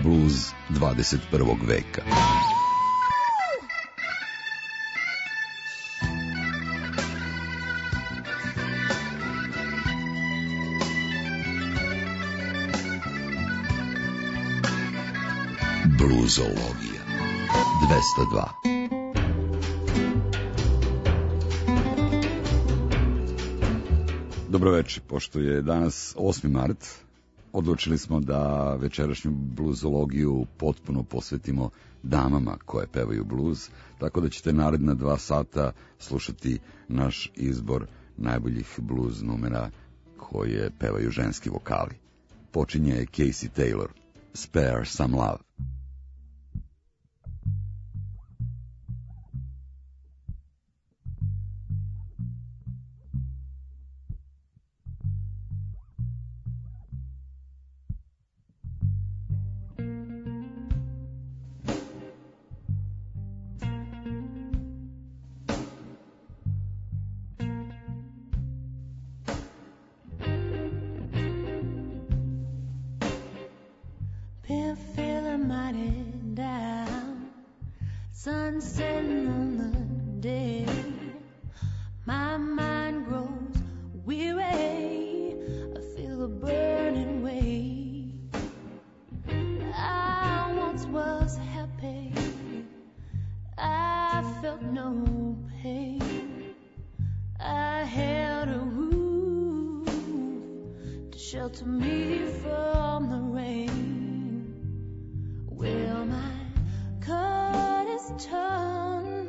blues 21. veka. Bluzologija 202. Dobro večer, pošto je danas 8. mart, odlučili smo da večerašnju bluzologiju potpuno posvetimo damama koje pevaju bluz, tako da ćete naredna 2 sata slušati naš izbor najboljih bluz numera koje pevaju ženski vokali. Počinje Casey Taylor, Spare Some Love. Been feeling mighty down, sun setting on the day. My mind grows weary, I feel a burning weight. I once was happy, I felt no pain. I had a roof to shelter me from the rain. Well, my coat is torn,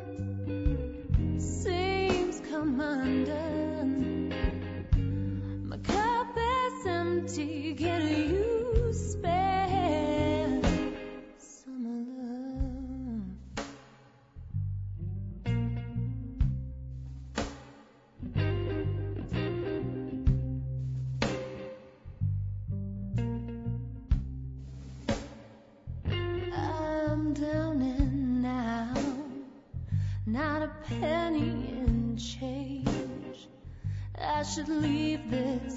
seams come undone. My cup is empty, can you spare some love? I'm down and out, not a penny in change. I should leave this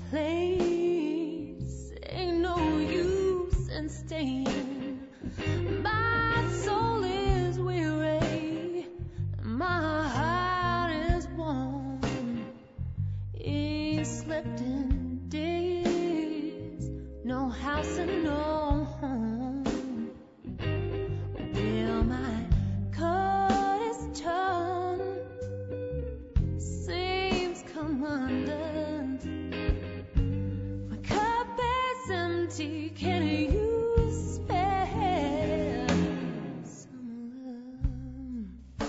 place, ain't no use in staying. My soul is weary, my heart is warm. Ain't slept in days, no house and no home. Well, my coat is torn, seams come undone. My cup is empty, can you spare some love?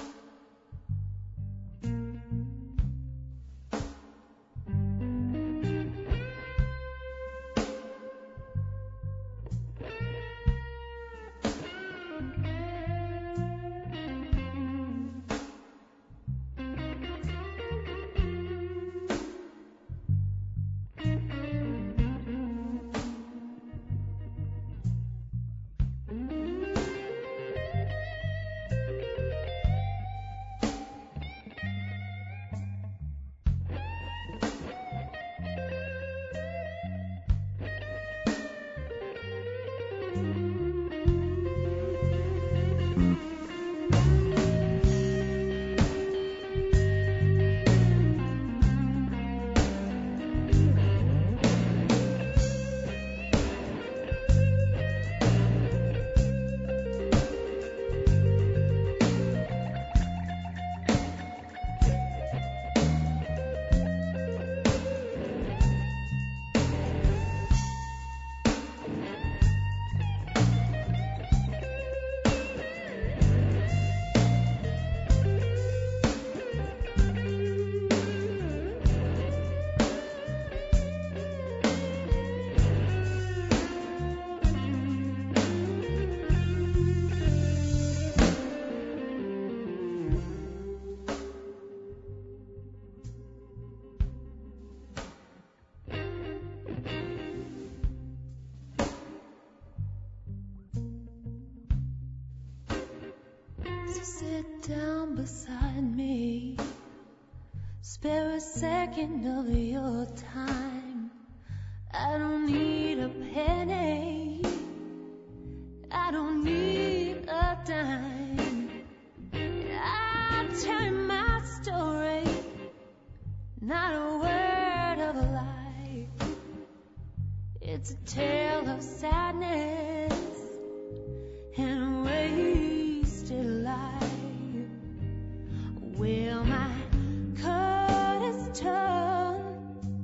So sit down beside me, spare a second of your time. I don't need a penny, don't need a dime. I'll tell you my story, not a word of a lie. It's a tale of sadness and wasted life. Well, my coat is torn,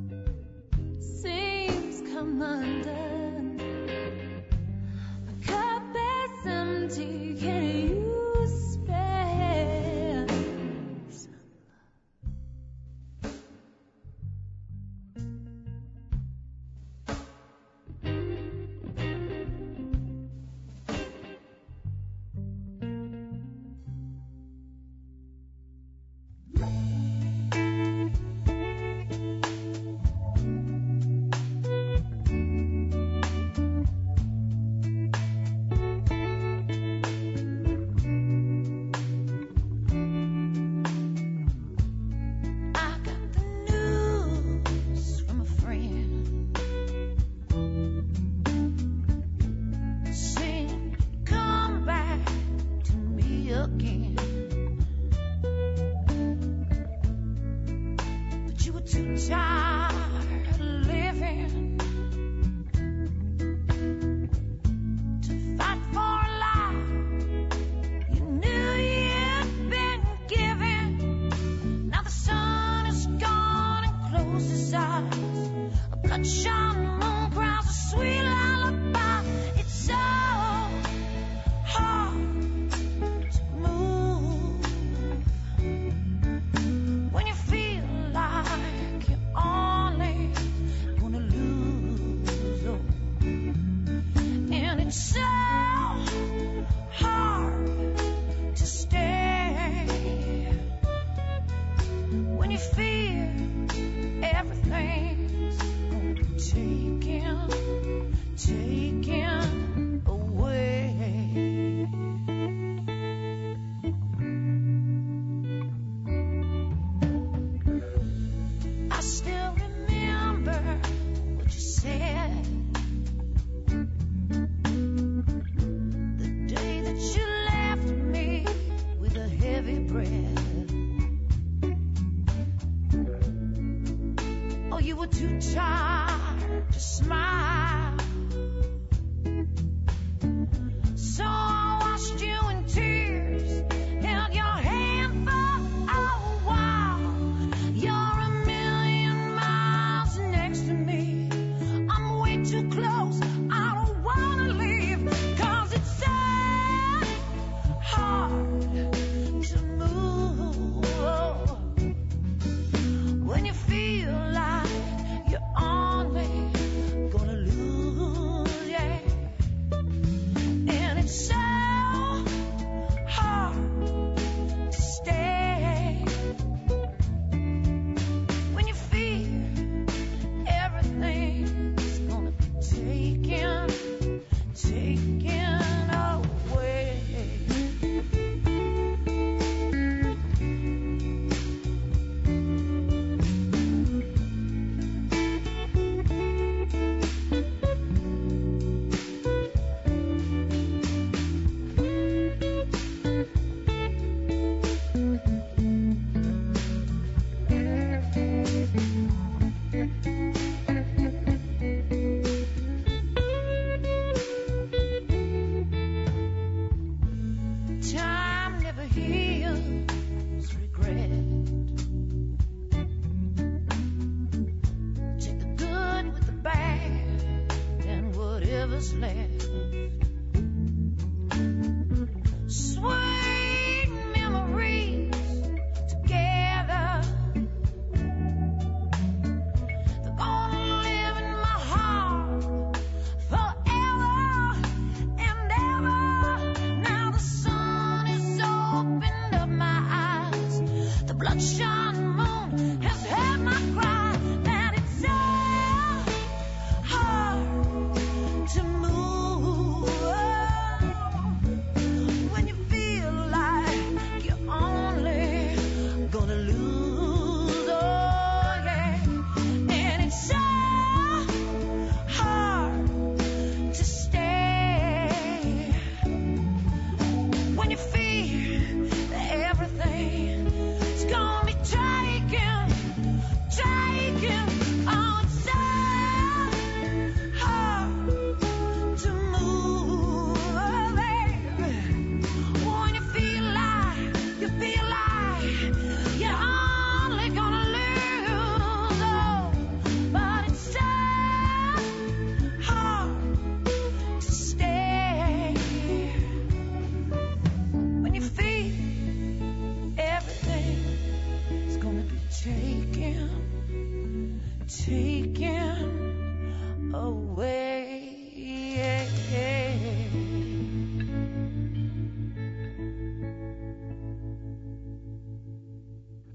seams come undone. My cup is empty, can you spare some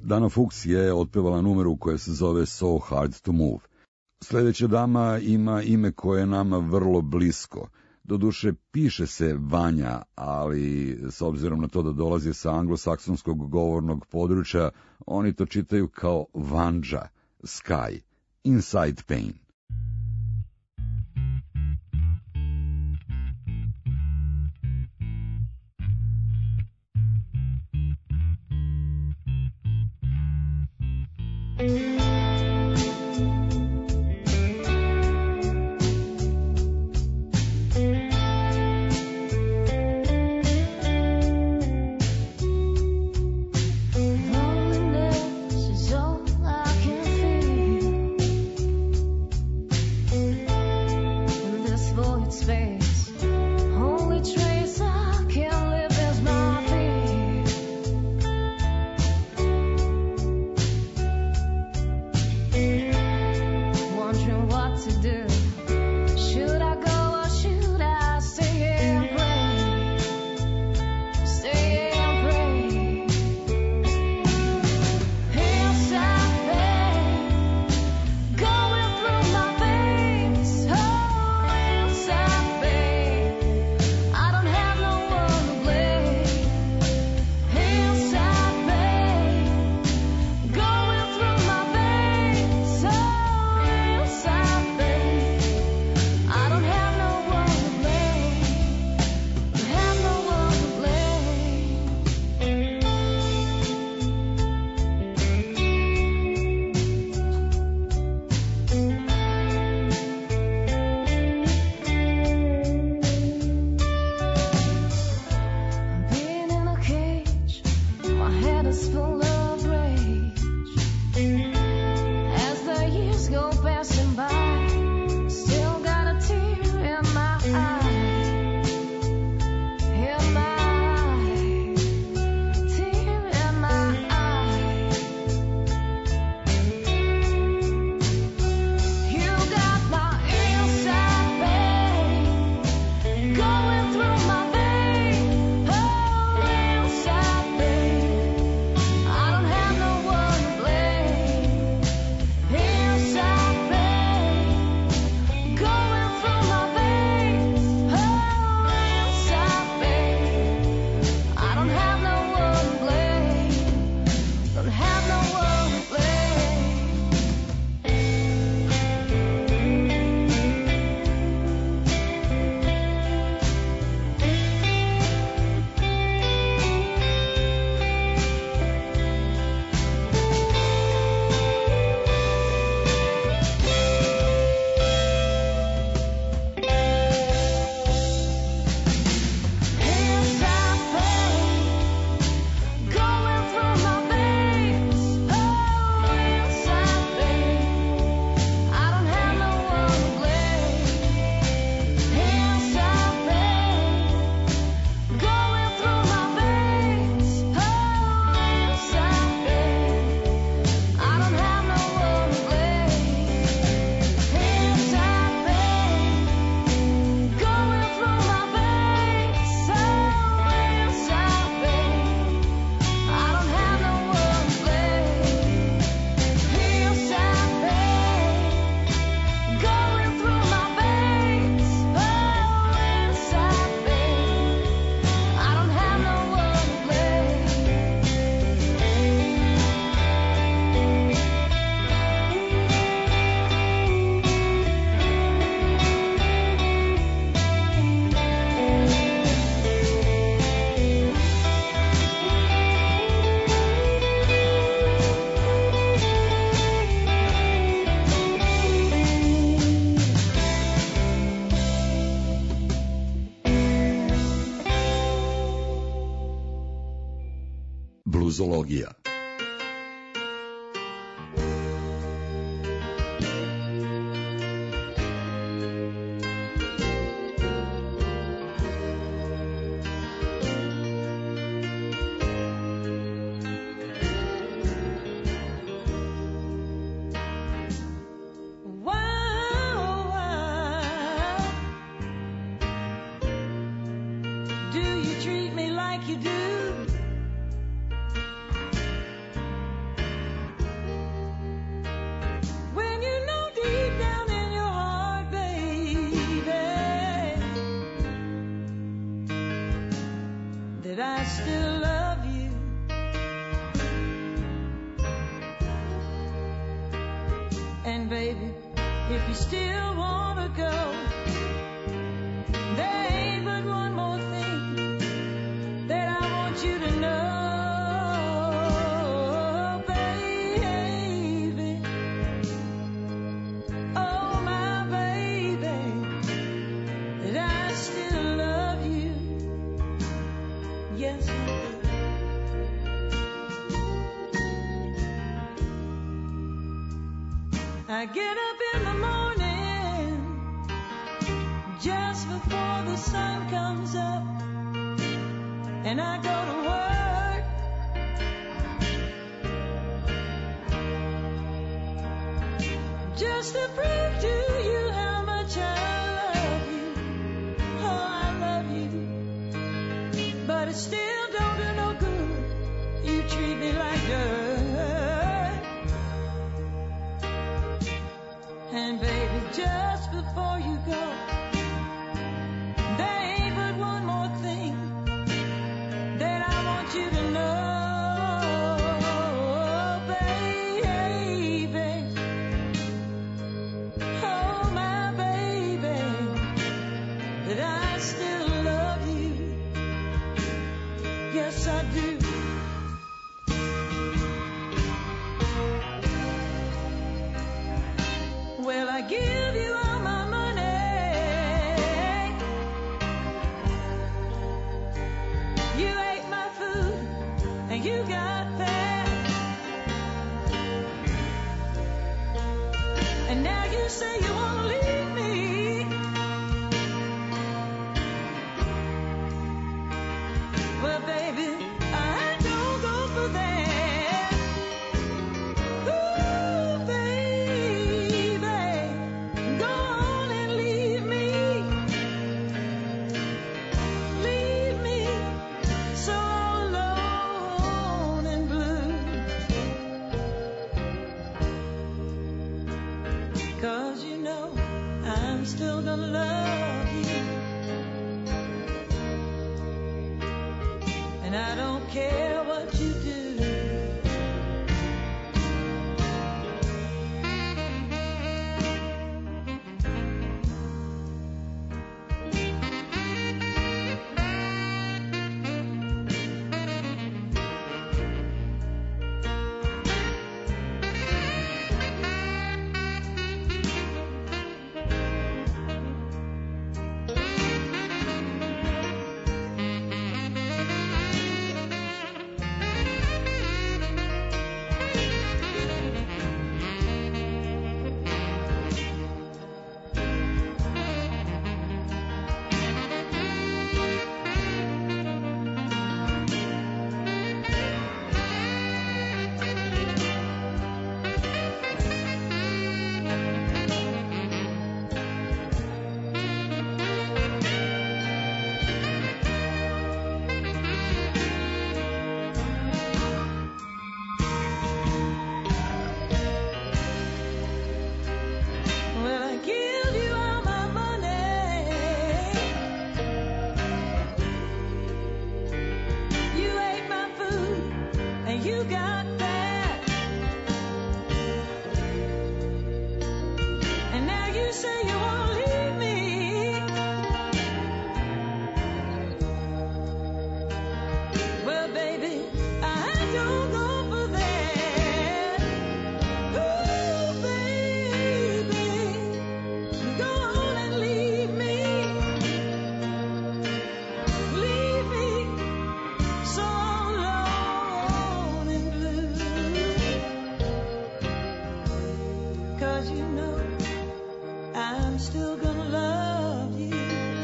Dana Fuchs je otpevala numeru koja se zove So Hard to Move. Sljedeća dama ima ime koje je nama vrlo blisko. Doduše, piše se Vanja, ali s obzirom na to da dolazi sa anglosaksonskog govornog područja, oni to čitaju kao Vanja, Sky, Inside Pain. Bluzologija. Do you treat me like you do? that I still love you. And baby, if you still wanna go, there ain't but one more thing that I want you to know, baby. Oh, my baby, that I still love you. Yes, I do. I get up in the morning just before the sun comes up, and I go to work just to prove to you how much I love you. Oh, I love you, but it still don't do no good. You treat me like dirt. And baby, just before you go, there ain't but one more thing that I want you to know, baby. Oh, my baby, that I still love you. Yes, I do. Well, I give you all my money. You ate my food, and you got fat. And now you say you want to leave me. Well, baby, I don't go for that. Ooh, baby, go on and leave me. Leave me so alone and blue. 'Cause you know I'm still gonna love you. And I don't care what you do. Well, I give you all my money. You ate my food, and you got fat. And now you say you want to leave me. Well, baby, I don't go for that. Ooh, baby, go on and leave me. Leave me so alone and blue. 'Cause you know I'm still gonna love you.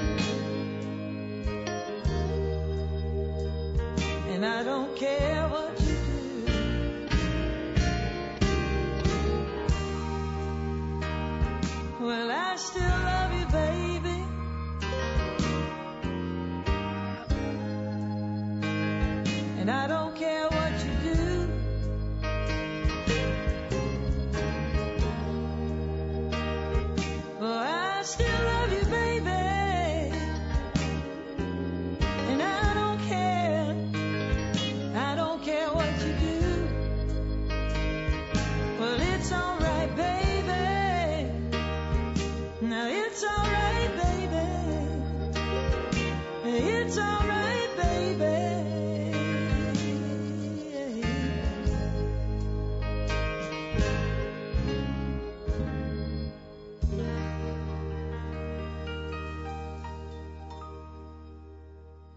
And I don't care what you do. Well, I still love you, baby. And I don't care what you do. Well, I still love you, baby. And I don't care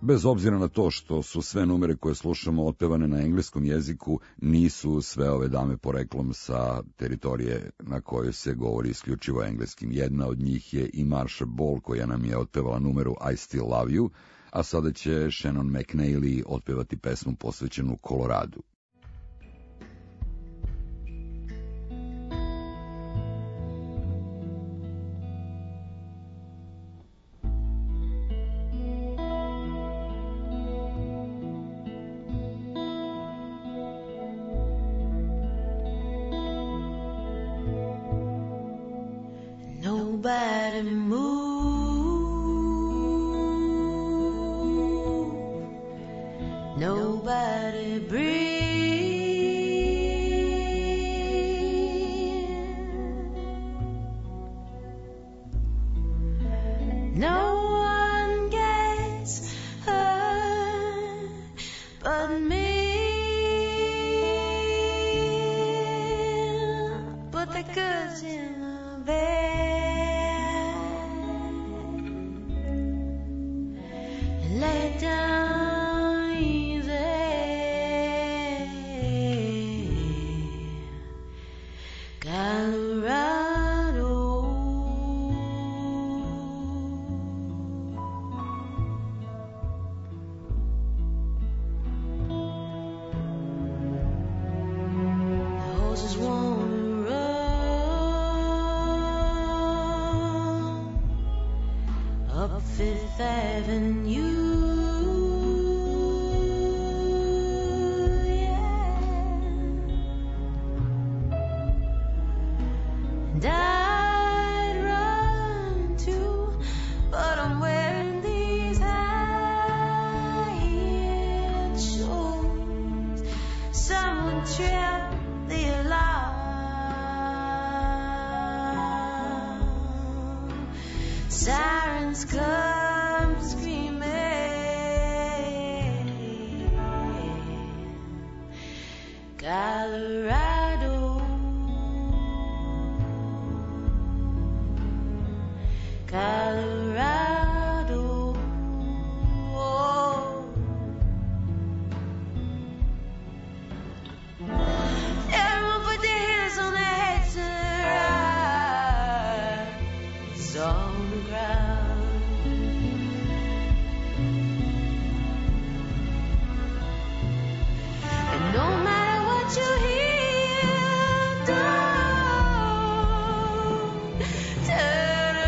Bez obzira na to što su sve numere koje slušamo otpevane na engleskom jeziku, nisu sve ove dame poreklom sa teritorije na kojoj se govori isključivo engleskim. Jedna od njih je i Marsha Ball, koja nam je otpevala numeru I Still Love You, a sada će Shannon McNally otpevati pesmu posvećenu Koloradu. Nobody move, nobody breathe, no one gets hurt but me, put the goods in the bed. Lay it down easy, Colorado. The horses wanna run up Fifth Avenue. I'd run too, but I'm wearing these high-heeled shoes. Someone tripped the alarm. Sirens come screaming. Colorado. Colorado, oh. Everyone put their hands on their heads to the rise on the ground. And no matter what you hear, don't turn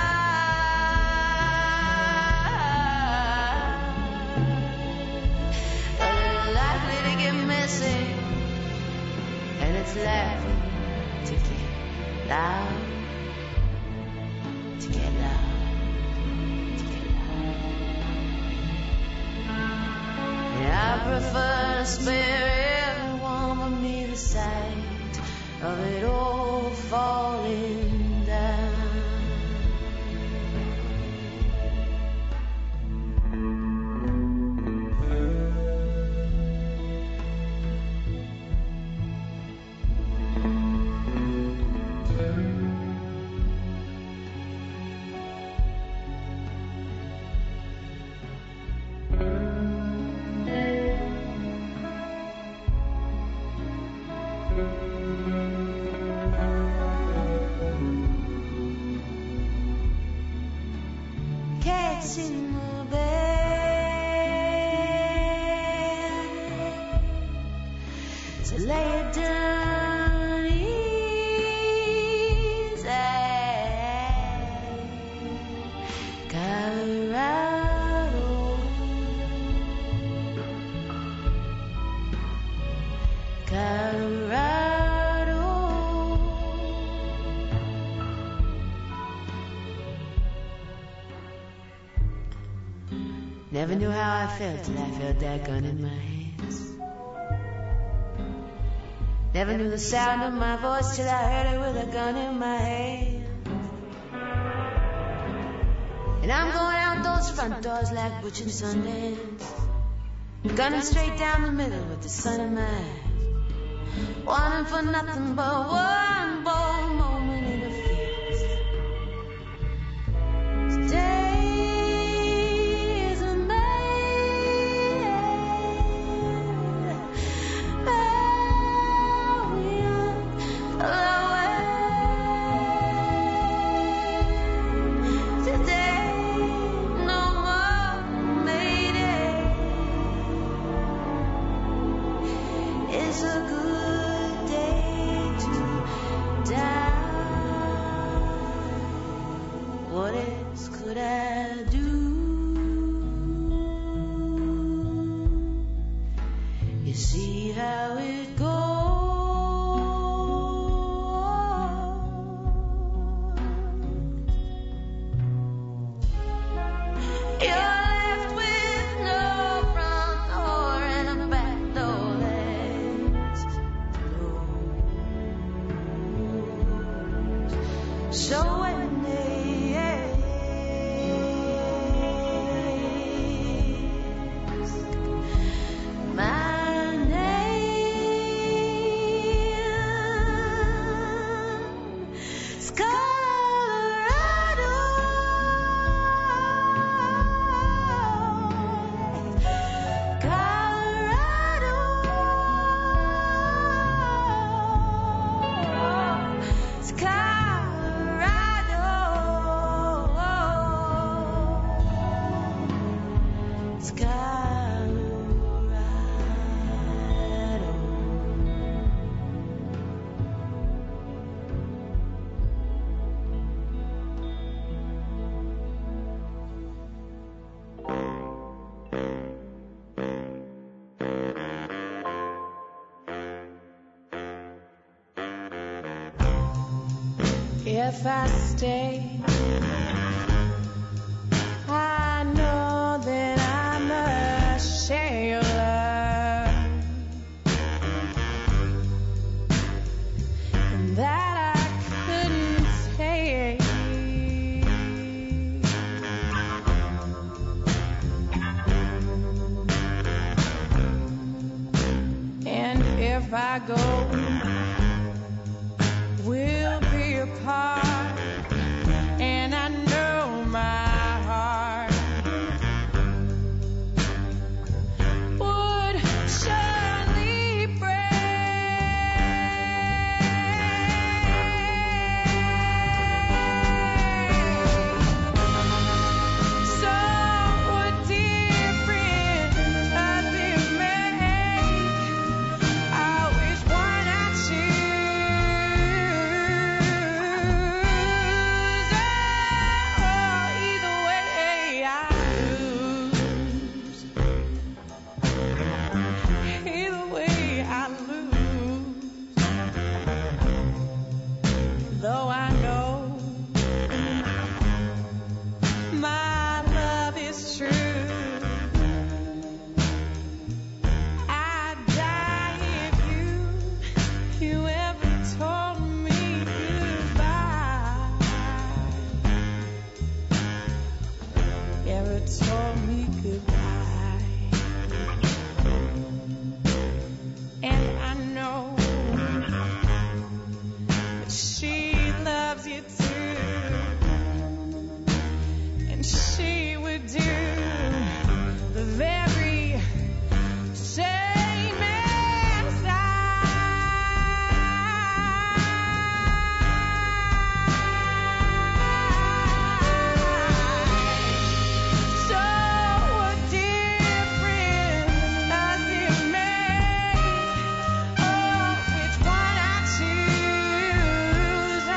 and it's laughing to get loud, to get loud, to get loud. And I prefer to spare everyone but me the sight of it all falling down. Cats in the bed, so lay it down easy, Colorado, Colorado. Never knew how I felt till I felt that gun in my hands. Never knew the sound of my voice till I heard it with a gun in my hand. And I'm going out those front doors like Butch and Sundance, gunning straight down the middle with the sun in my eyes, wanting for nothing but one bold moment in the fields. Today is amazing. You see how it goes. You're left with no front door and a back door that's closed. So when they ask my name, it's Colorado. Colorado, it's Colorado, it's Colorado. If I stay, I know that I must share your love, and that I couldn't take. And if I go, we'll be apart, and I know my heart would surely break. So what difference does it make? Which one I choose? Either way I lose. Either way I lose. Though I know my love is true, I'd die if you ever told me goodbye. Ever told me goodbye. And I know that she loves you too, and she would do the very same as So what difference does it make? Which one I choose?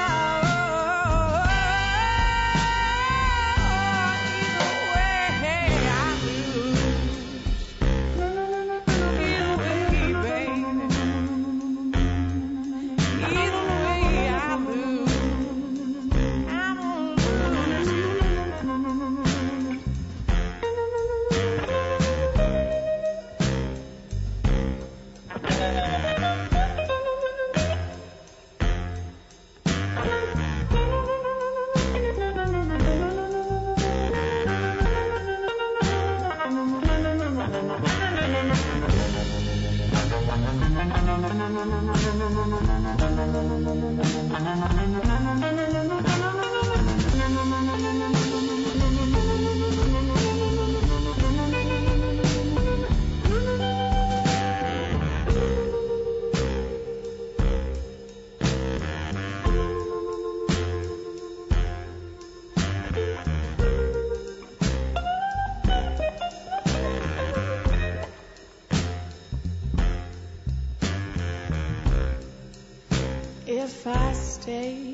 If I stay,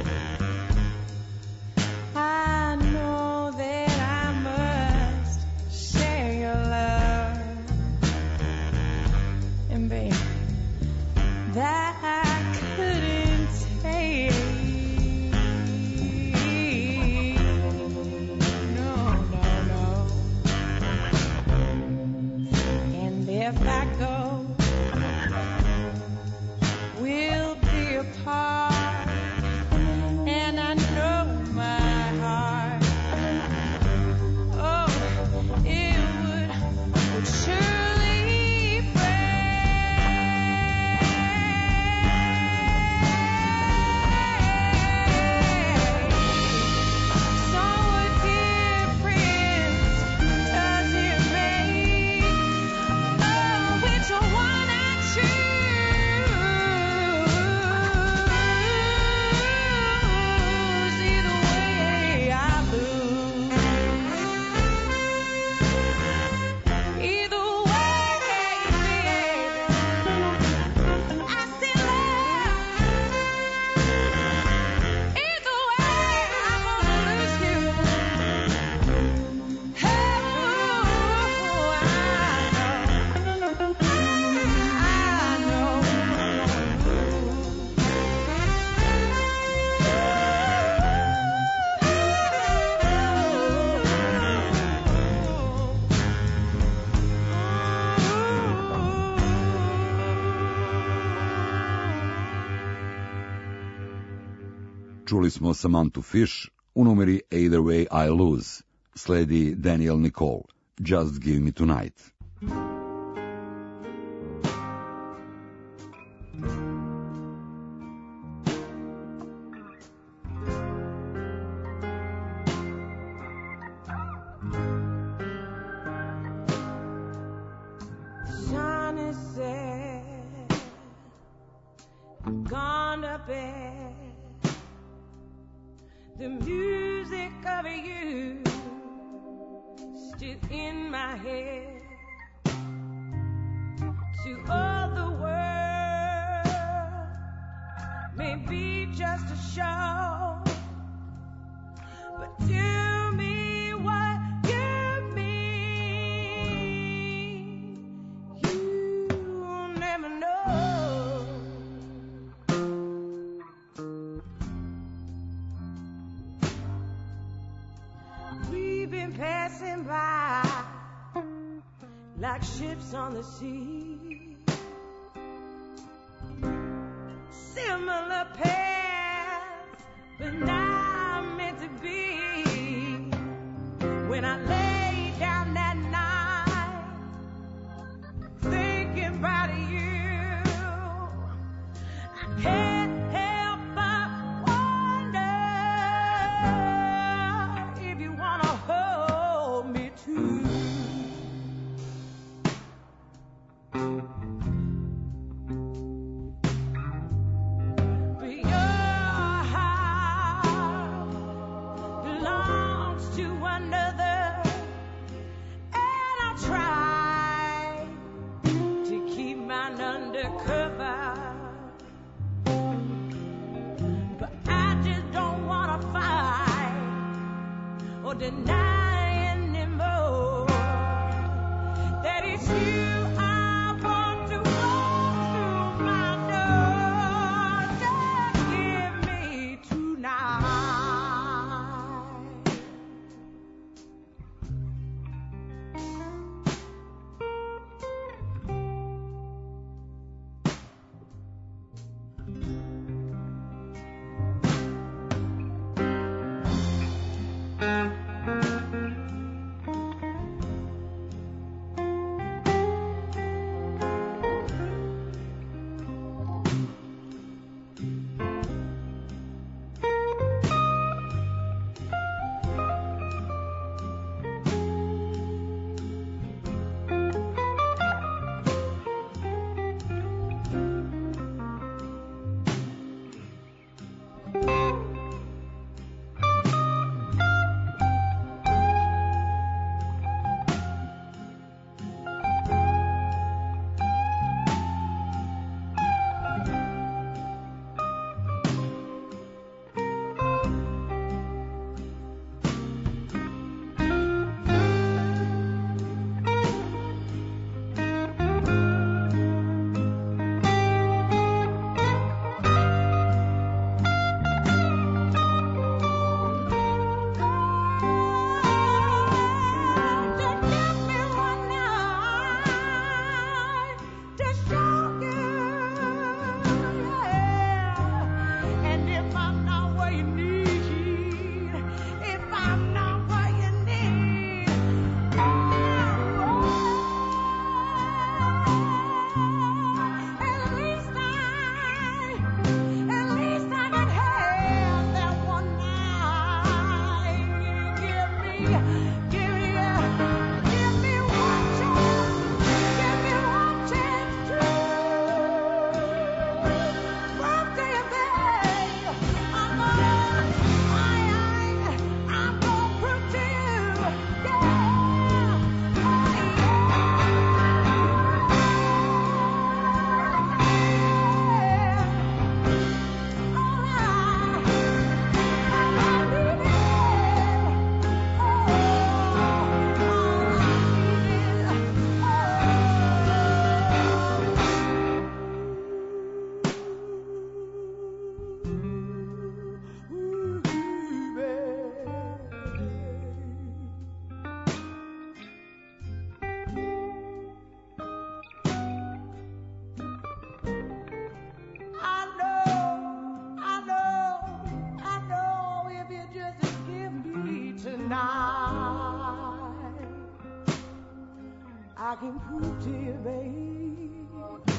I know that I must share your love, if I go, we'll be apart, and I know my heart, oh, it would surely break. So what difference does it make? Oh, which one I choose? Either way I lose. Either way, I still love. Either way, I'm gonna lose you. Oh, I Čuli smo Samantha Fish u numeri Either Way I Lose. Sledi Daniel Nicole, Just Give Me Tonight. sun is set, gone to bed. The music of you still in my head. To all the world may be just a show, but to me what you mean, you'll never know. We've been passing by like ships on the sea, similar paths, but not meant to be. When I lay down that night, thinking about you, I can't help but wonder if you wanna hold me too. But your heart belongs to another, and I'll try to keep mine undercover. But I just don't wanna fight or deny anymore that it's you I want to walk through my door. Just give me tonight. I can prove to you, babe.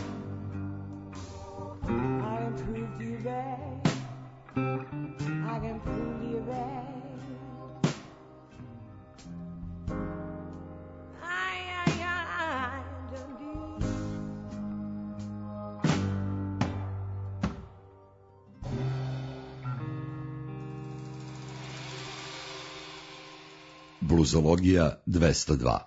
I can prove to you, babe. I can prove to you, babe. I don't do. Bluzologija 202.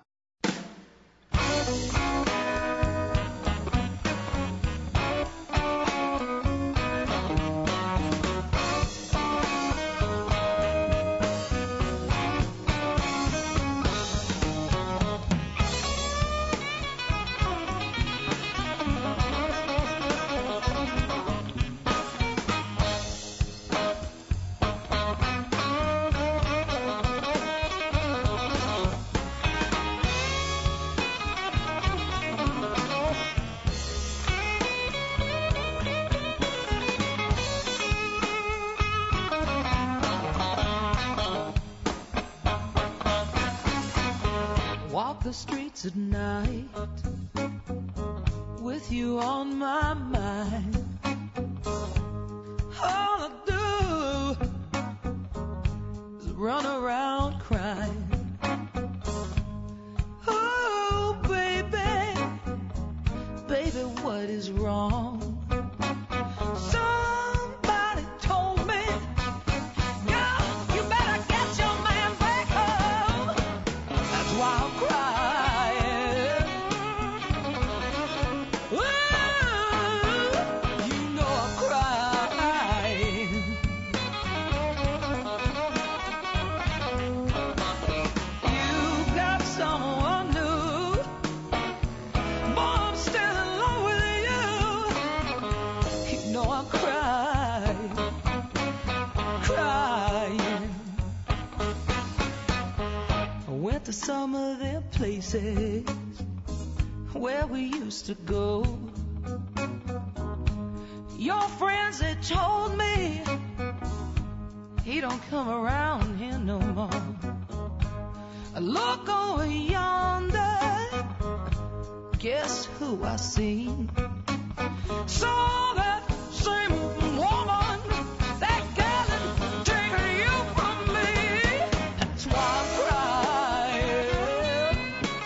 Walk the streets at night with you on my mind. All I do is run around crying. Oh, baby, baby, what is wrong? Somebody told me, girl, you better get your man back home. That's why I'm crying. Ooh, you know I'm crying. You got someone new. Boy, I'm still in love with you. You know I'm crying, crying. I went to some of them places where we used to go. Your friends, they told me he don't come around here no more. I look over yonder, guess who I seen? Saw that same woman, that girl that taking you from me. That's why I'm crying.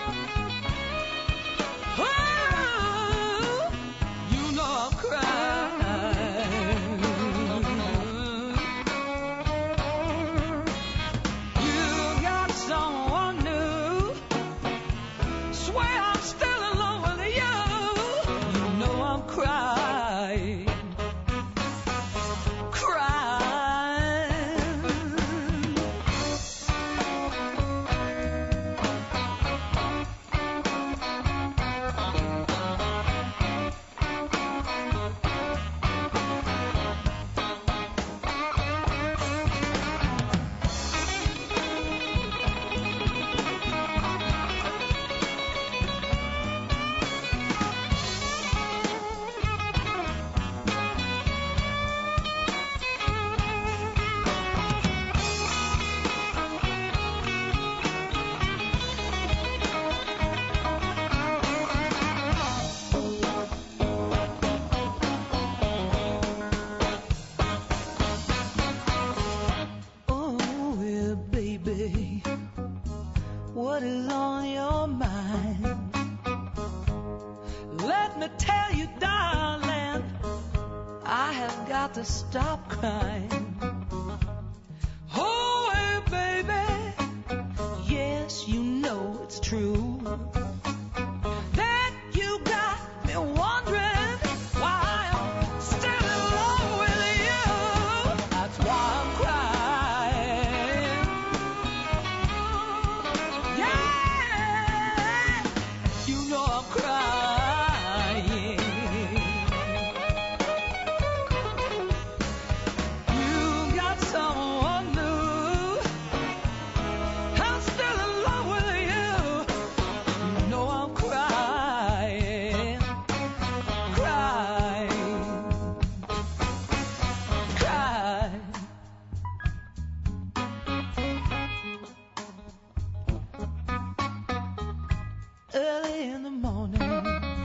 Oh, you know I'm crying. You got someone new. Swear I'm still in love with you. You know I'm crying, crying. Oh, yeah, baby, what is on your mind? Let me tell you, darling, I have got to stop crying. Oh, hey, baby, yes, you know it's true that you got me wondering why I'm still in love with you. That's why I'm crying. Yeah, you know I'm crying. You morning.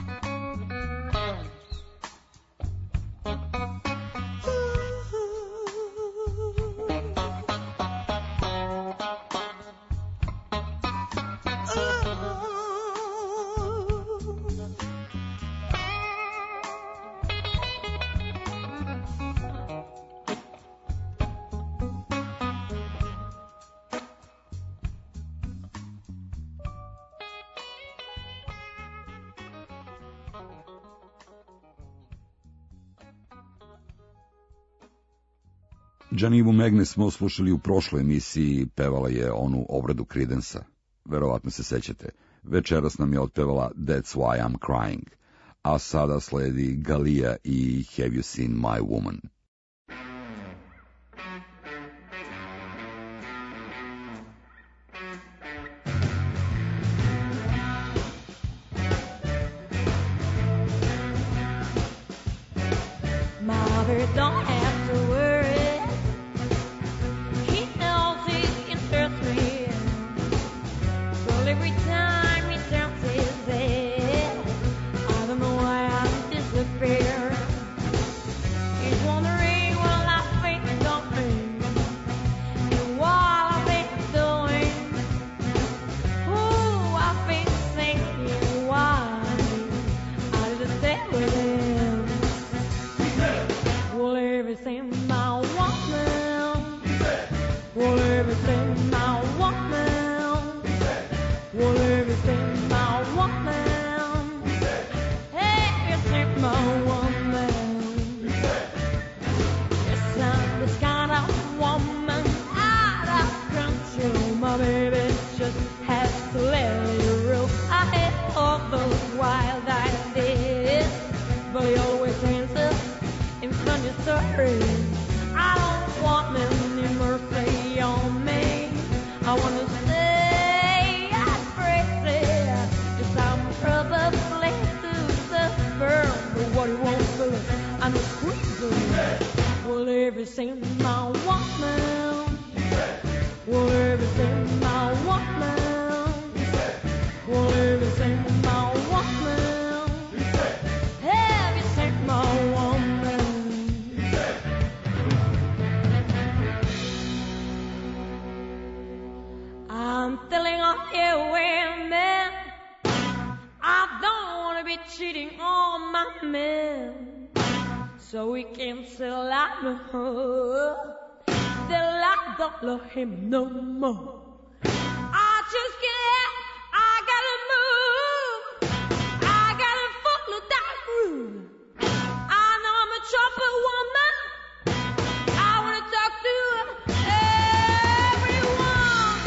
Janivu Megne smo slušali u prošloj emisiji, pevala je onu obradu Creedence-a. Verovatno se sećate. Večeras nam je otpevala That's Why I'm Crying. A sada sledi Galija i Have You Seen My Woman? Mother, don't have to worry. He knows he can trust me. Well, every time he turns his head, I don't know why I disappear. He's wondering what I think of me and what I've been doing. Ooh, I've been thinking why I didn't stay with him. Well, everything I want now. Well, everything I want now. Well, everything I want now. Everything I want now. Yes, I'm this kind of woman out of control. My baby just has to let it roll. I had all those wild ideas, but he always ends up in funny stories. I don't want any mercy on me. I want to stay as crazy as I'm probably to suffer. But what he won't do, I'm a squeezer. Well, everything I want now. Well, everything I want now. Well, everything I want now. Everything I want now. I'm feeling on you, women. I don't want to be cheating on my man. So we can sell out the whole. Till I don't love him no more. I just can't, I gotta move. I gotta follow that groove. I know I'm a trouble woman. I wanna talk to everyone.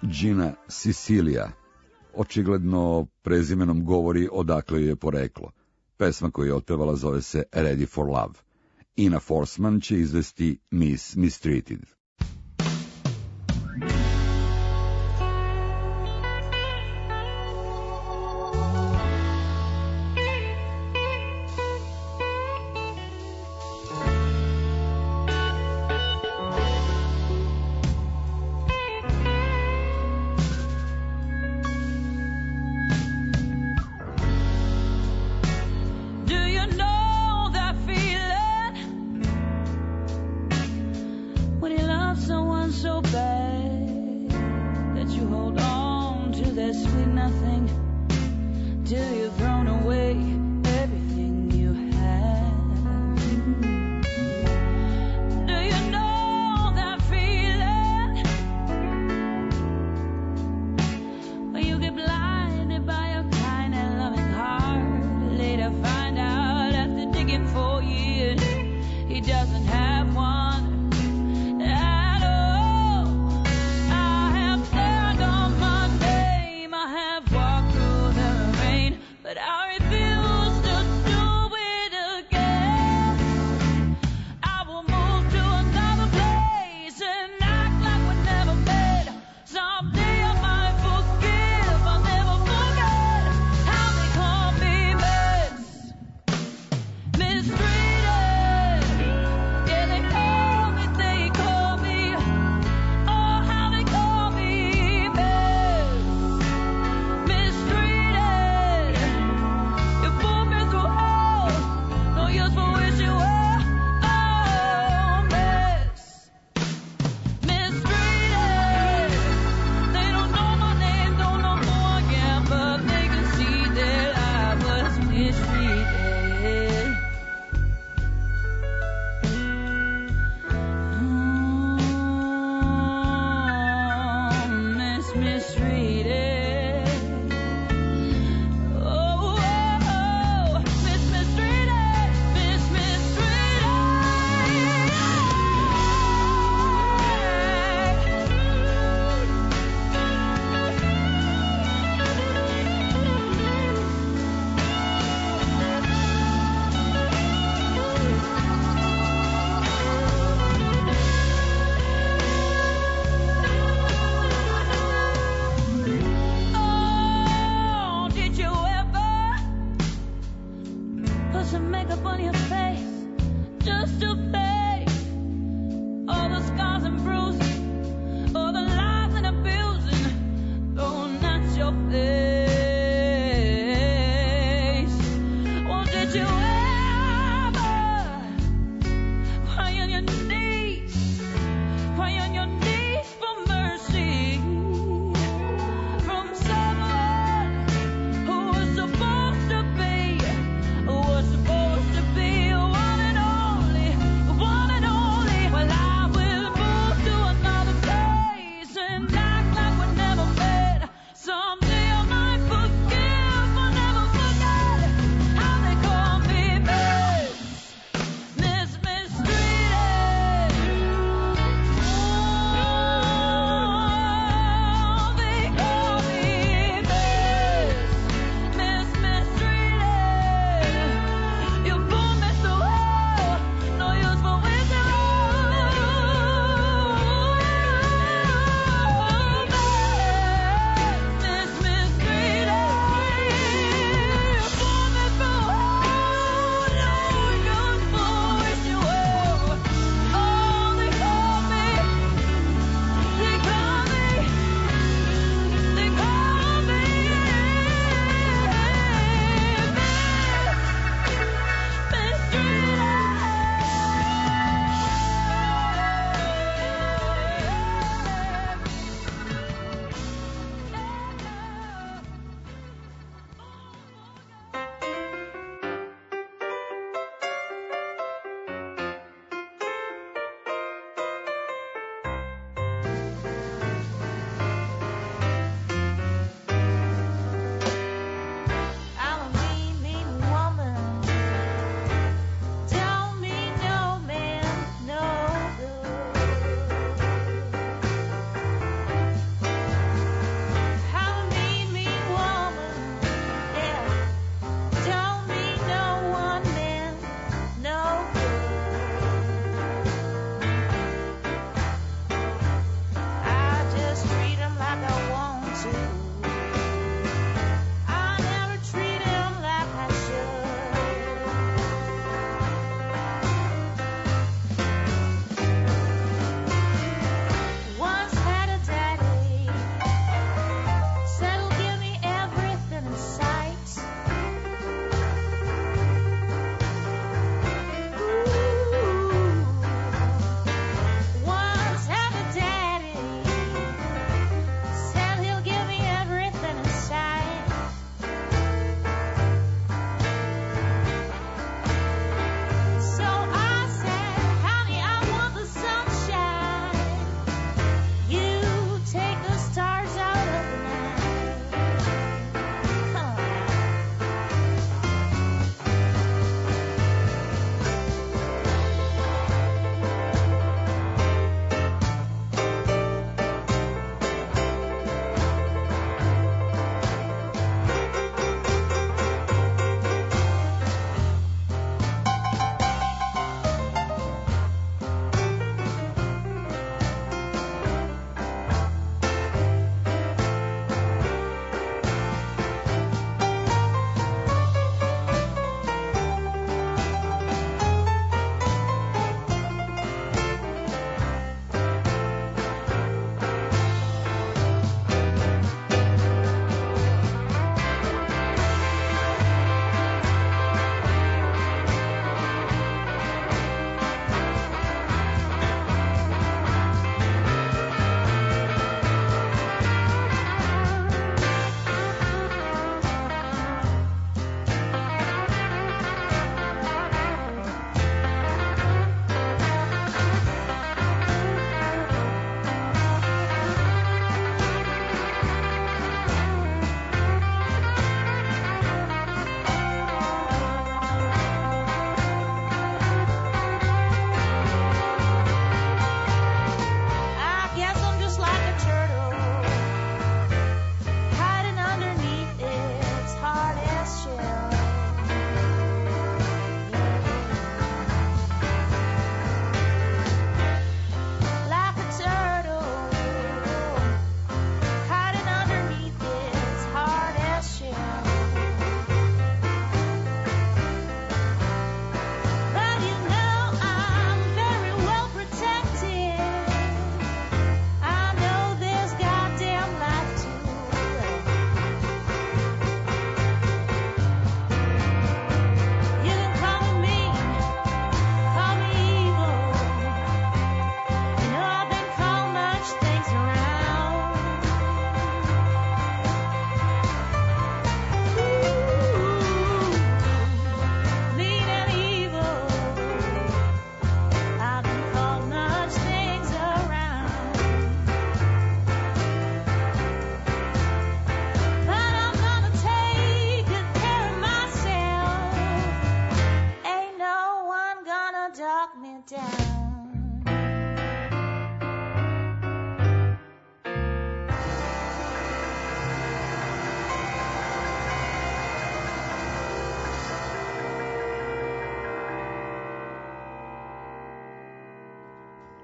Gina Sicilia. Očigledno prezimenom govori odakle je poreklo. Pesma koju je otpevala zove se Ready for Love. Ina Forsman će izvesti Miss Mistreated. But I reveal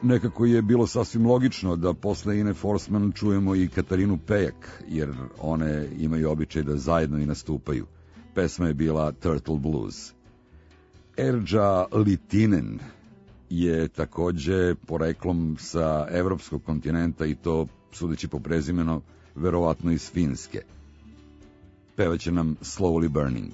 nekako je bilo sasvim logično da posle Ine Forsman čujemo i Katarinu Pejak, jer one imaju običaj da zajedno i nastupaju. Pesma je bila Turtle Blues. Erđa Litinen je takođe poreklom sa evropskog kontinenta i to, sudeći po prezimenu, verovatno iz Finske. Pevaće nam Slowly Burning.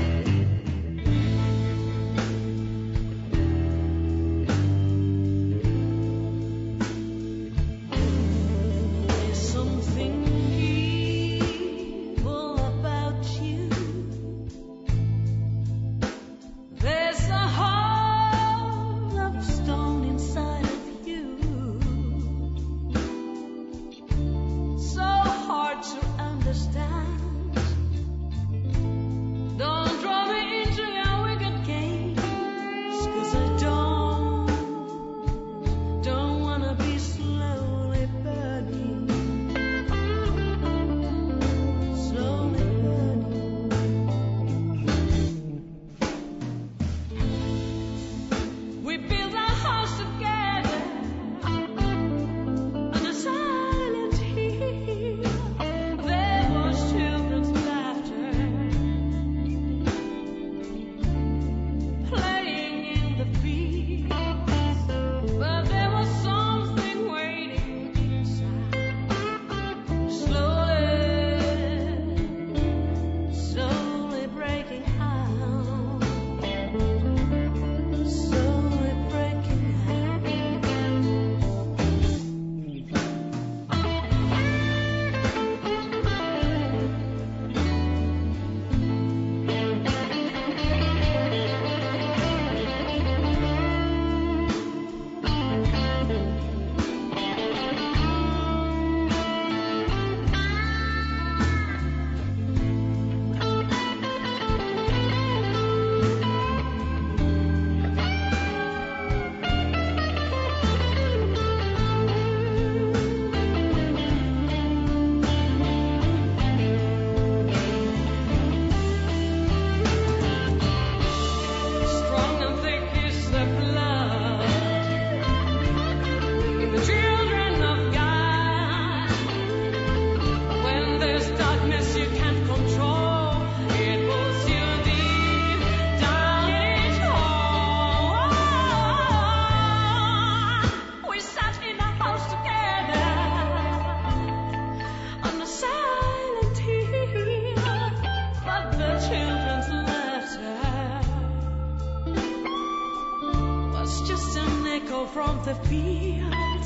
From the fields,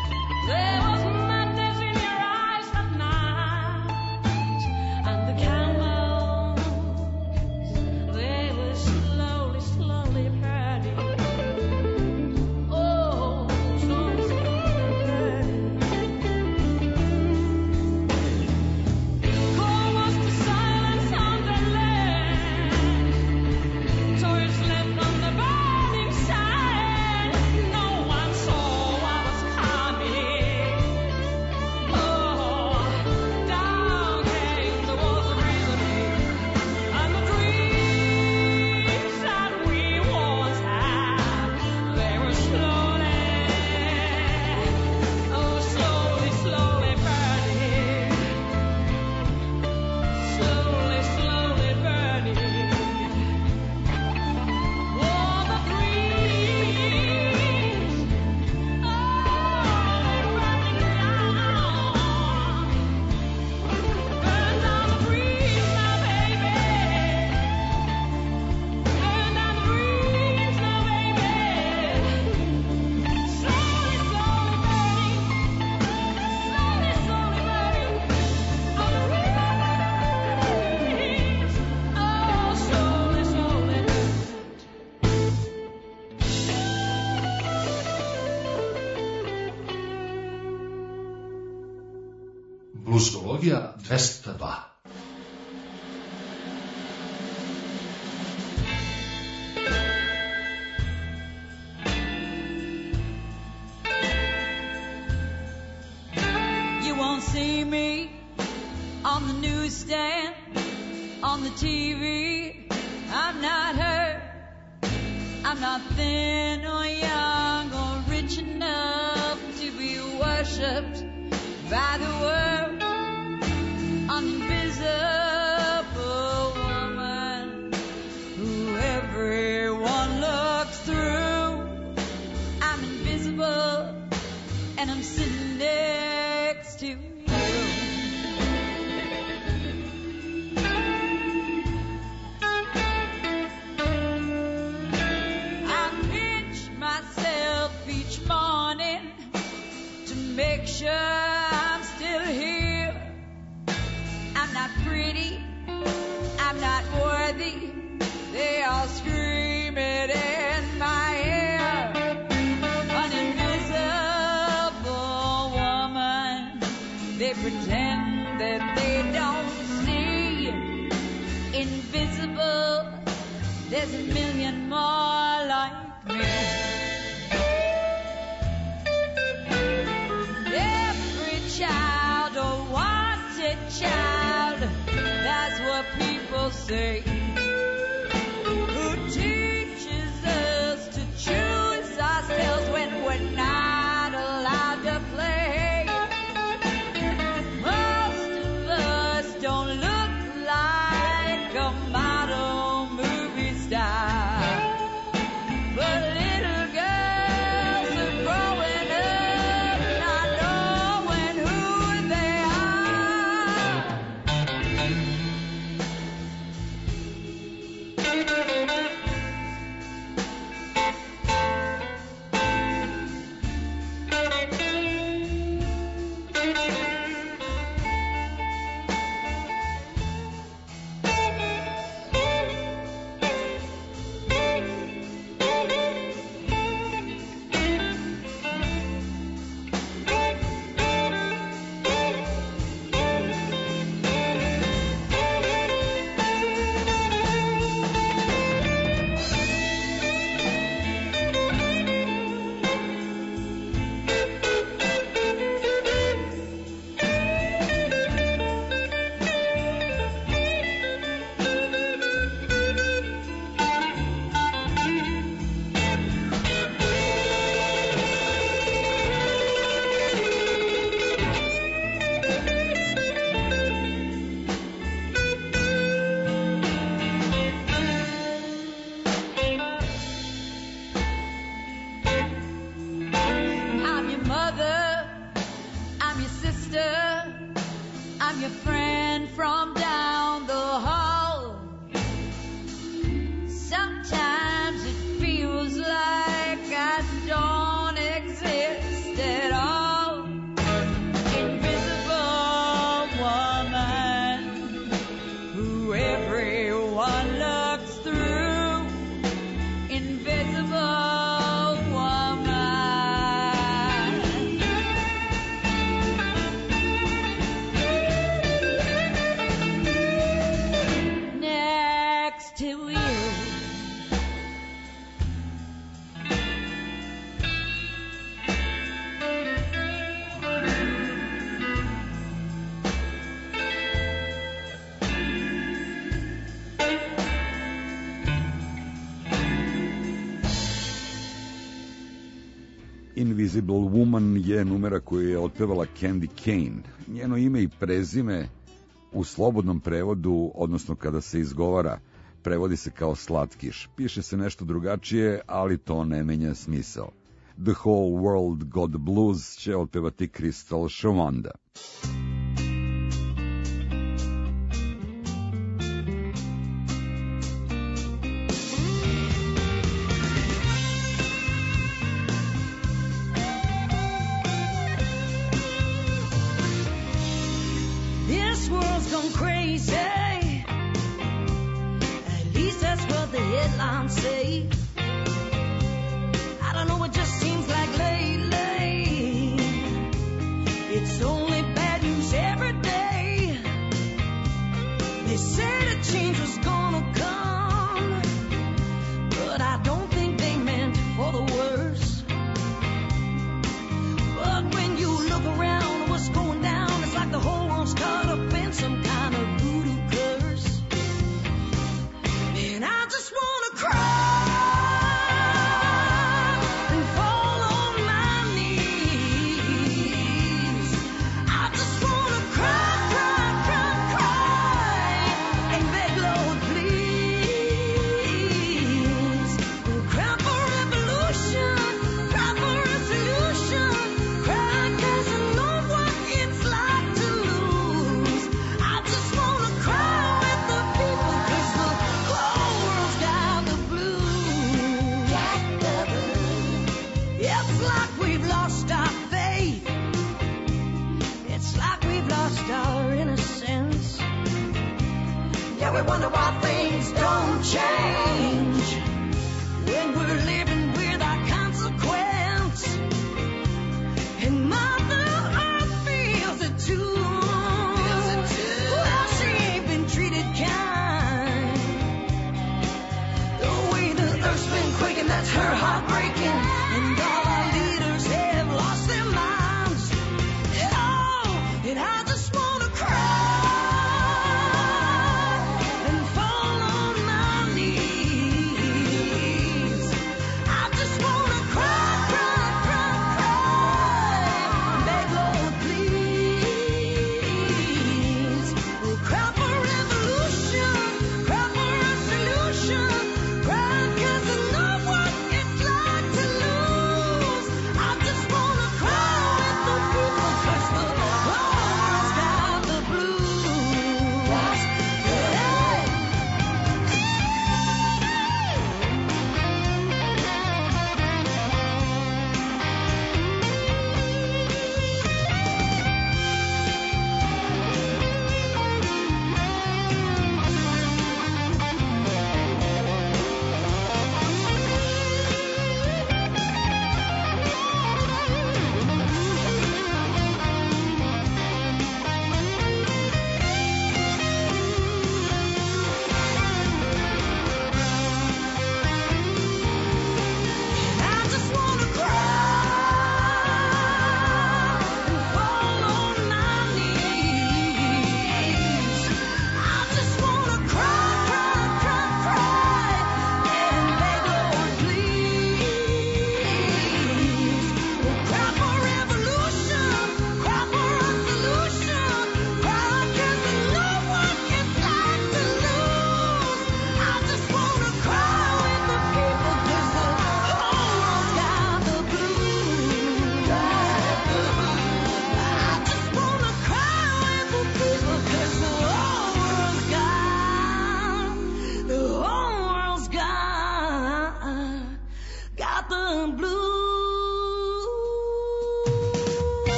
there was madness in your eyes that night, and the camels, they were slowly, slowly burning. Oh, slowly, slowly burning. Cold was the silence on the land, toys left on the burning sand. Blueskologija 202. You won't see me on the newsstand, on the TV. I'm not her. I'm not thin or young or rich enough. worshipped by the world. Invisible woman who everyone looks through. I'm invisible and I'm sitting next to you. I pinch myself each morning to make sure I'm still here. I'm not pretty, I'm not worthy, they all scream it in my ear. An invisible woman, they pretend that they don't see. Invisible, there's a million more like me. Every child, a wanted child, that's what people say. Who teaches us to choose ourselves when we're not allowed to play? Most of us don't look like a model movie star, but little girls are growing up not knowing who they I'm your friend from down the hall. Sometimes it feels like I don't exist at all. Invisible woman who everyone looks through. Invisible woman. Next to you. Invisible Woman je numera koju je otpevala Candy Kane. Njeno ime i prezime u slobodnom prevodu, odnosno kada se izgovara, prevodi se kao slatkiš. Piše se nešto drugačije, ali to ne menja smisao. The Whole World Got the Blues će otpevati Crystal Shawanda. This world's gone crazy. At least that's what the headlines say. I don't know, it just seems like lately it's only bad news every day. They said a change was gonna come, but I don't think they meant for the worse. But when you look around, what's going down, it's like the whole world's caught up in some kind of voodoo curse. And I just wanna cry and fall on my knees. we wonder why things don't change when we're living without consequence. And Mother Earth feels it too. Well, she ain't been treated kind. The way the earth's been quaking, that's her heart breaking. And all our leaders have lost their minds. Oh, and I just wanna cry and fall on my knees.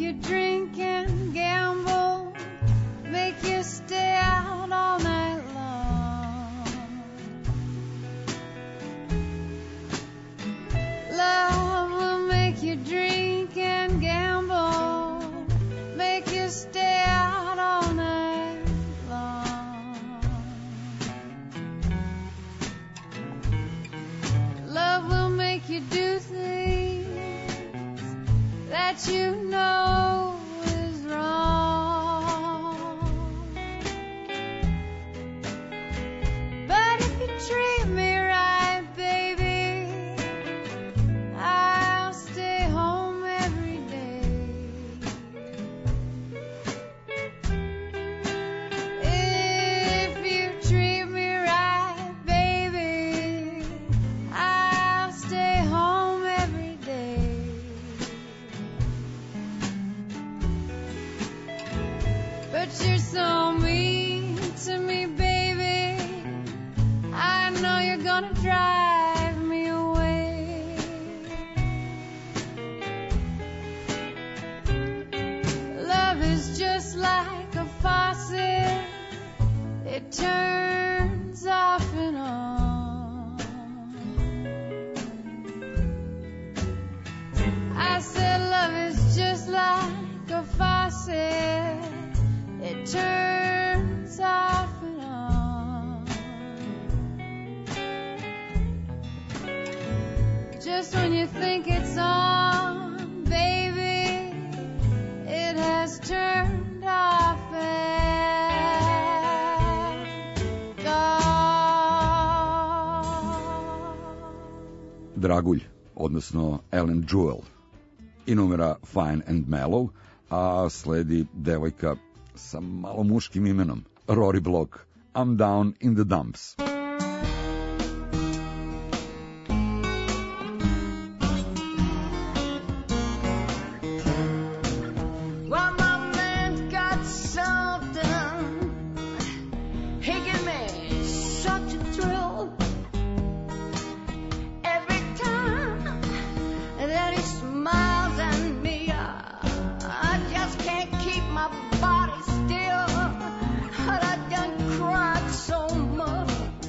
you drink and gamble, make you stay out all night long. Love will make you drink and gamble, make you stay out all night long. Love will make you do things that you know is wrong. But if you treat me right, baby, I'll stay home every day. If you treat me right, baby, I'll stay home every day. But you're so mean to me, baby, I know you're gonna drive me away. Love is just like a faucet, it turns off and on. I said love is just like a faucet, it turns off and on. Just when you think it's on, baby, it has turned off and gone. Dragulj, odnosno Ellen Jewel i numera Fine and Mellow, a sledi devojka sa malo muškim imenom, Rory Block, I'm Down in the Dumps. Well, my man's got something. He give me such a thrill every time that he smiles at me. I just can't keep my body still. But I done cried so much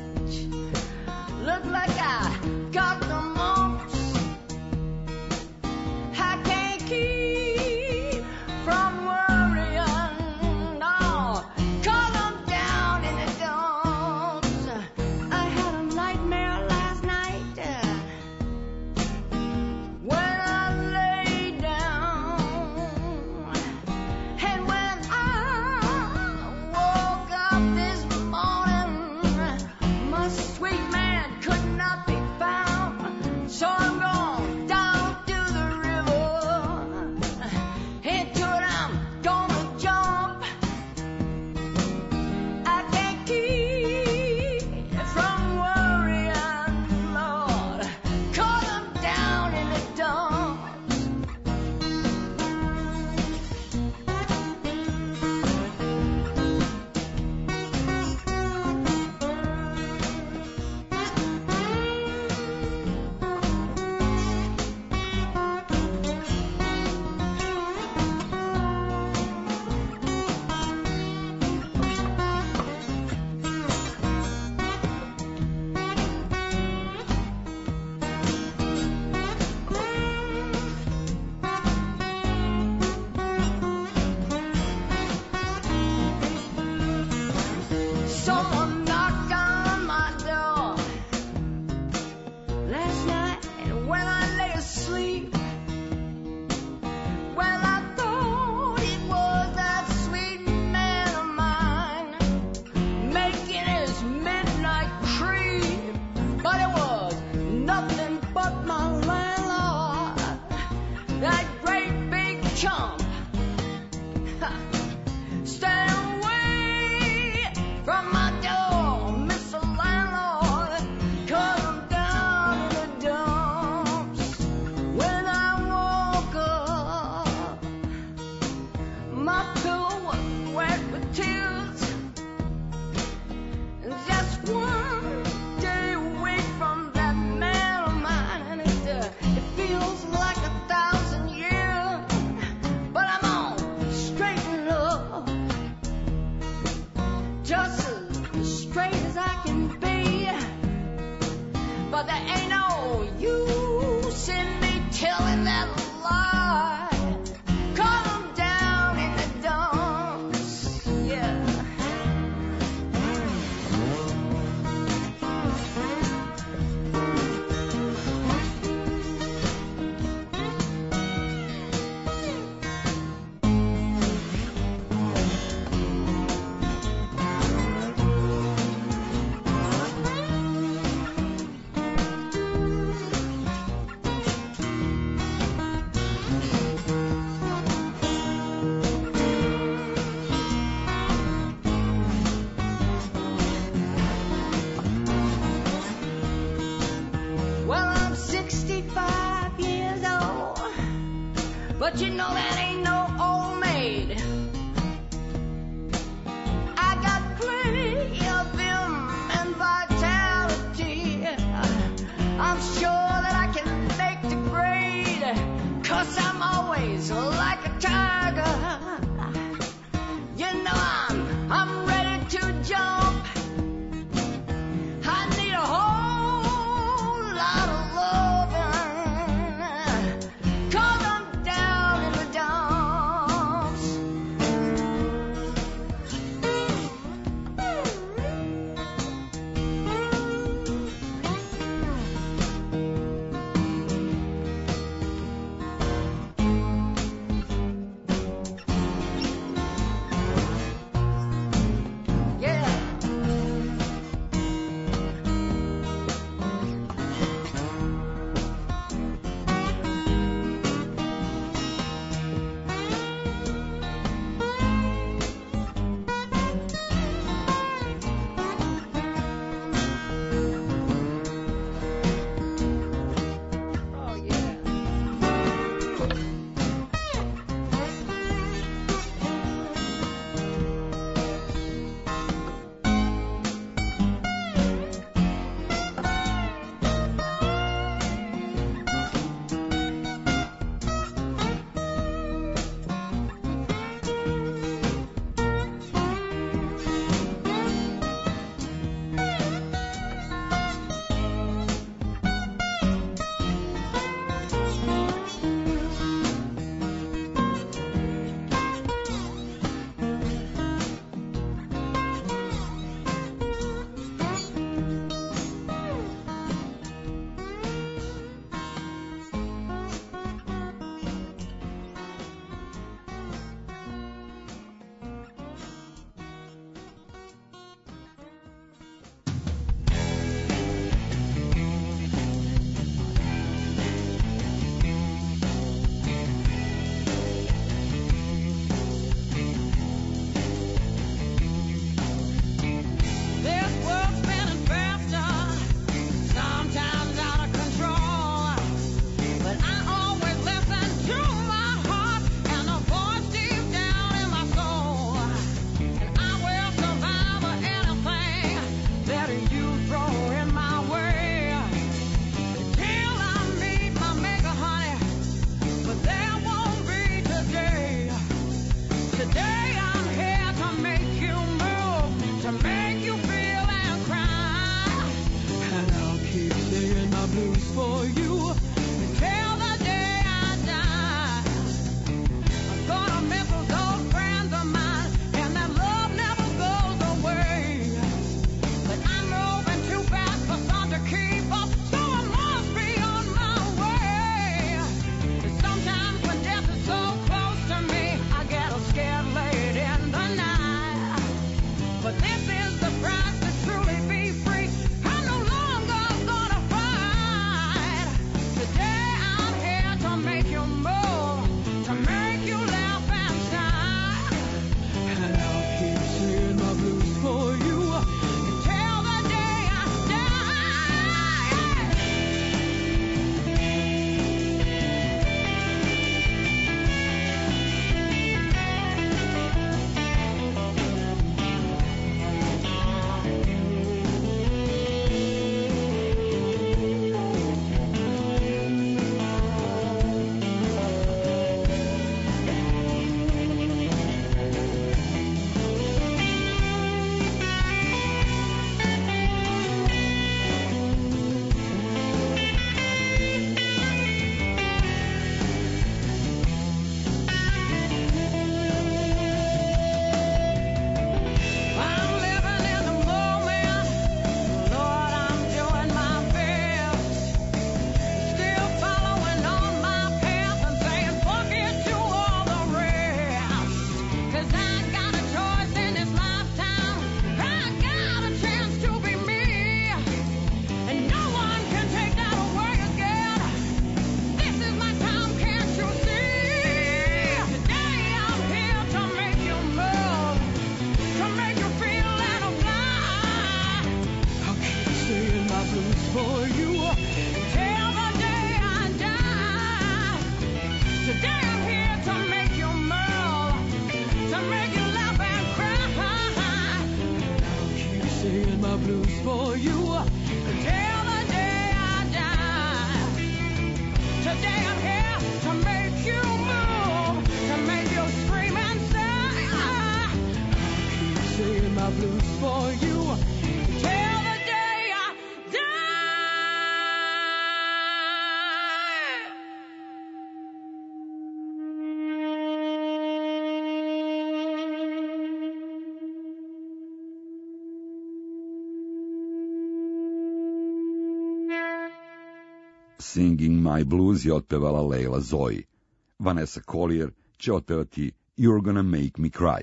but you know that ain't no old maid. I got plenty of vim and vitality. I'm sure that I can make the grade, 'cause I'm always like a tiger. You know I'm ready to jump. I need a whole lot of loving, 'cause I'm down in the dumps. Singing My Blues je otpevala Leila Zoe. Vanessa Collier će otpevati You're Gonna Make Me Cry.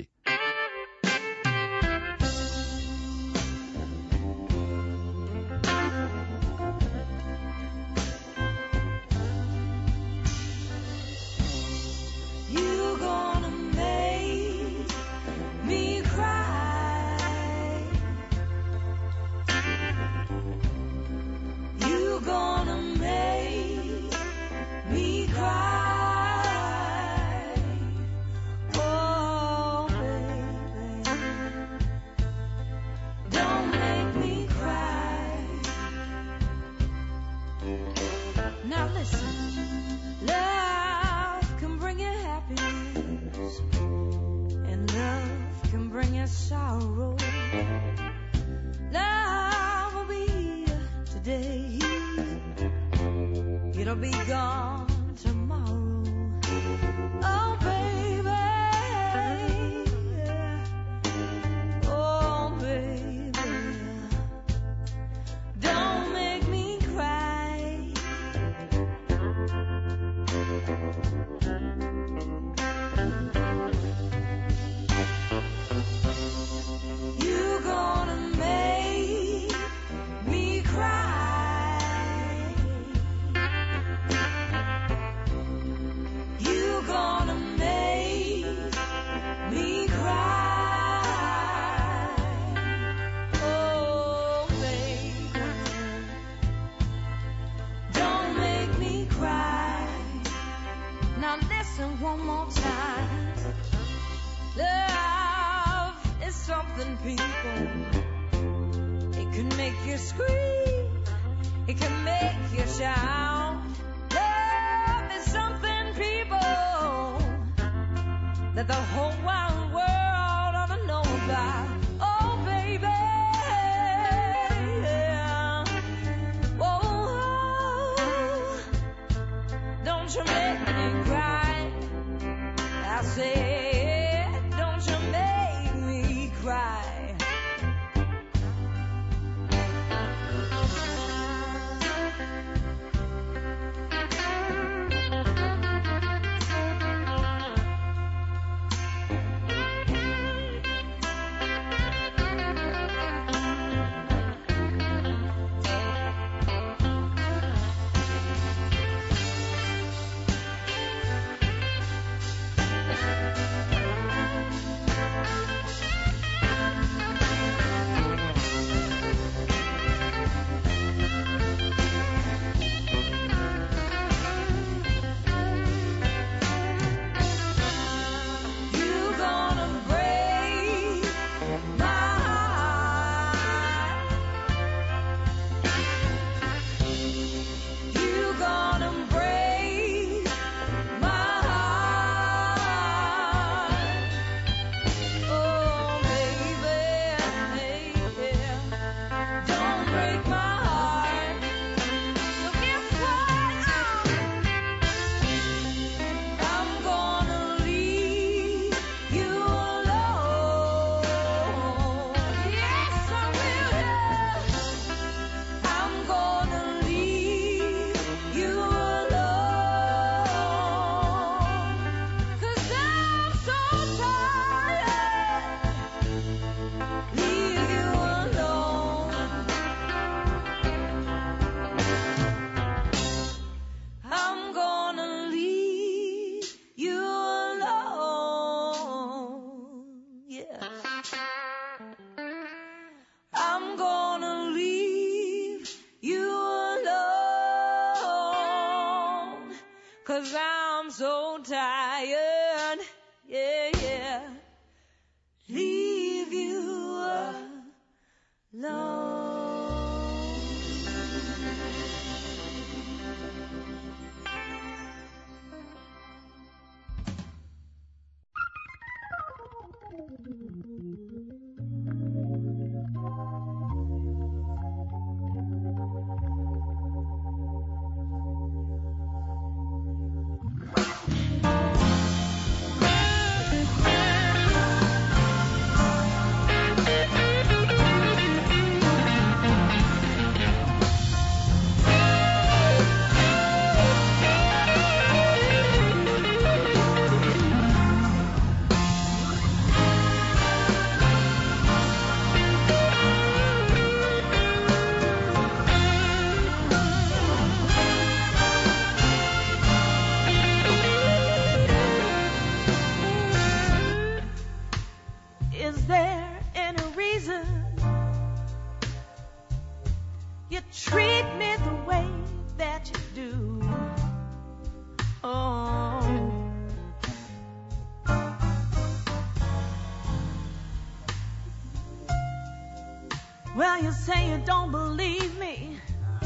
Now you say you don't believe me.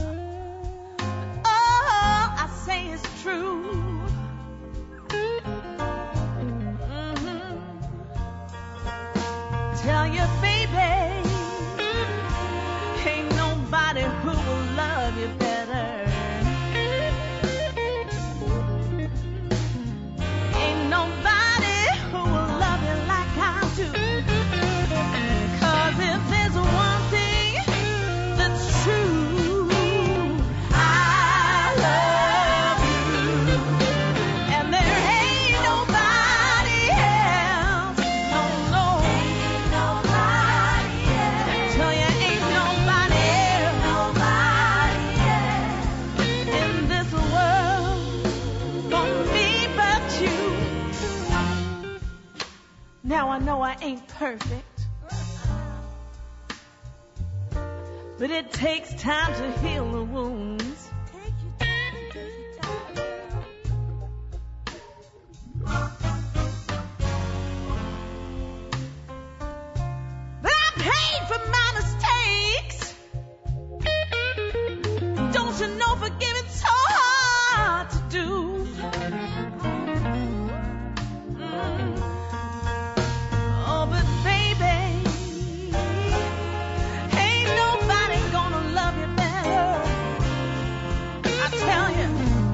Oh, I say it's true. Tell your baby, ain't nobody who will love you better. Ain't nobody who will love you like I do. 'Cause if there's one thing that's true, I love you. And there ain't nobody else. No, no. Ain't nobody else. Tell you ain't nobody else. Nobody else. In this world for me but you. Now I know I ain't perfect, but it takes time to heal the wounds. But I paid for my mistakes. Don't you know forgiving's so hard to do? Oh, but baby, ain't nobody gonna love you better. I tell you,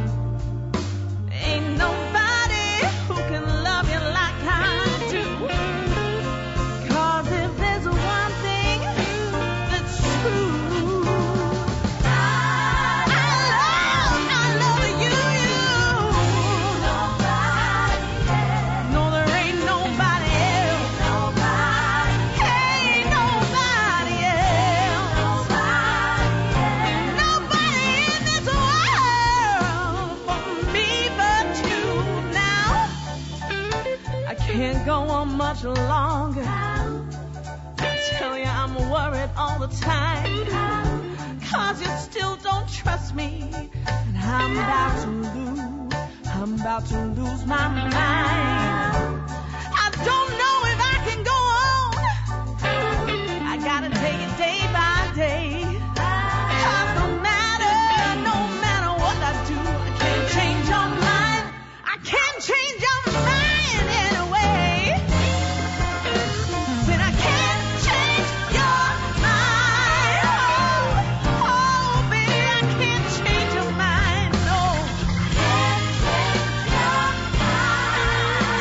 ain't nobody who can love you like I do. 'Cause if there's one thing that's true, I love you. No, there ain't nobody else. Ain't nobody else. Nobody in this world for me but you. Now I can't go on much longer. I tell you I'm worried all the time. 'Cause you still don't trust me. And I'm about to lose my mind. I don't know if I can go on. I gotta take it day by day. 'Cause no matter what I do, I can't change your mind. I can't change your mind anyway. Said I can't change your mind. Oh, baby, I can't change your mind. No. Can't change your mind.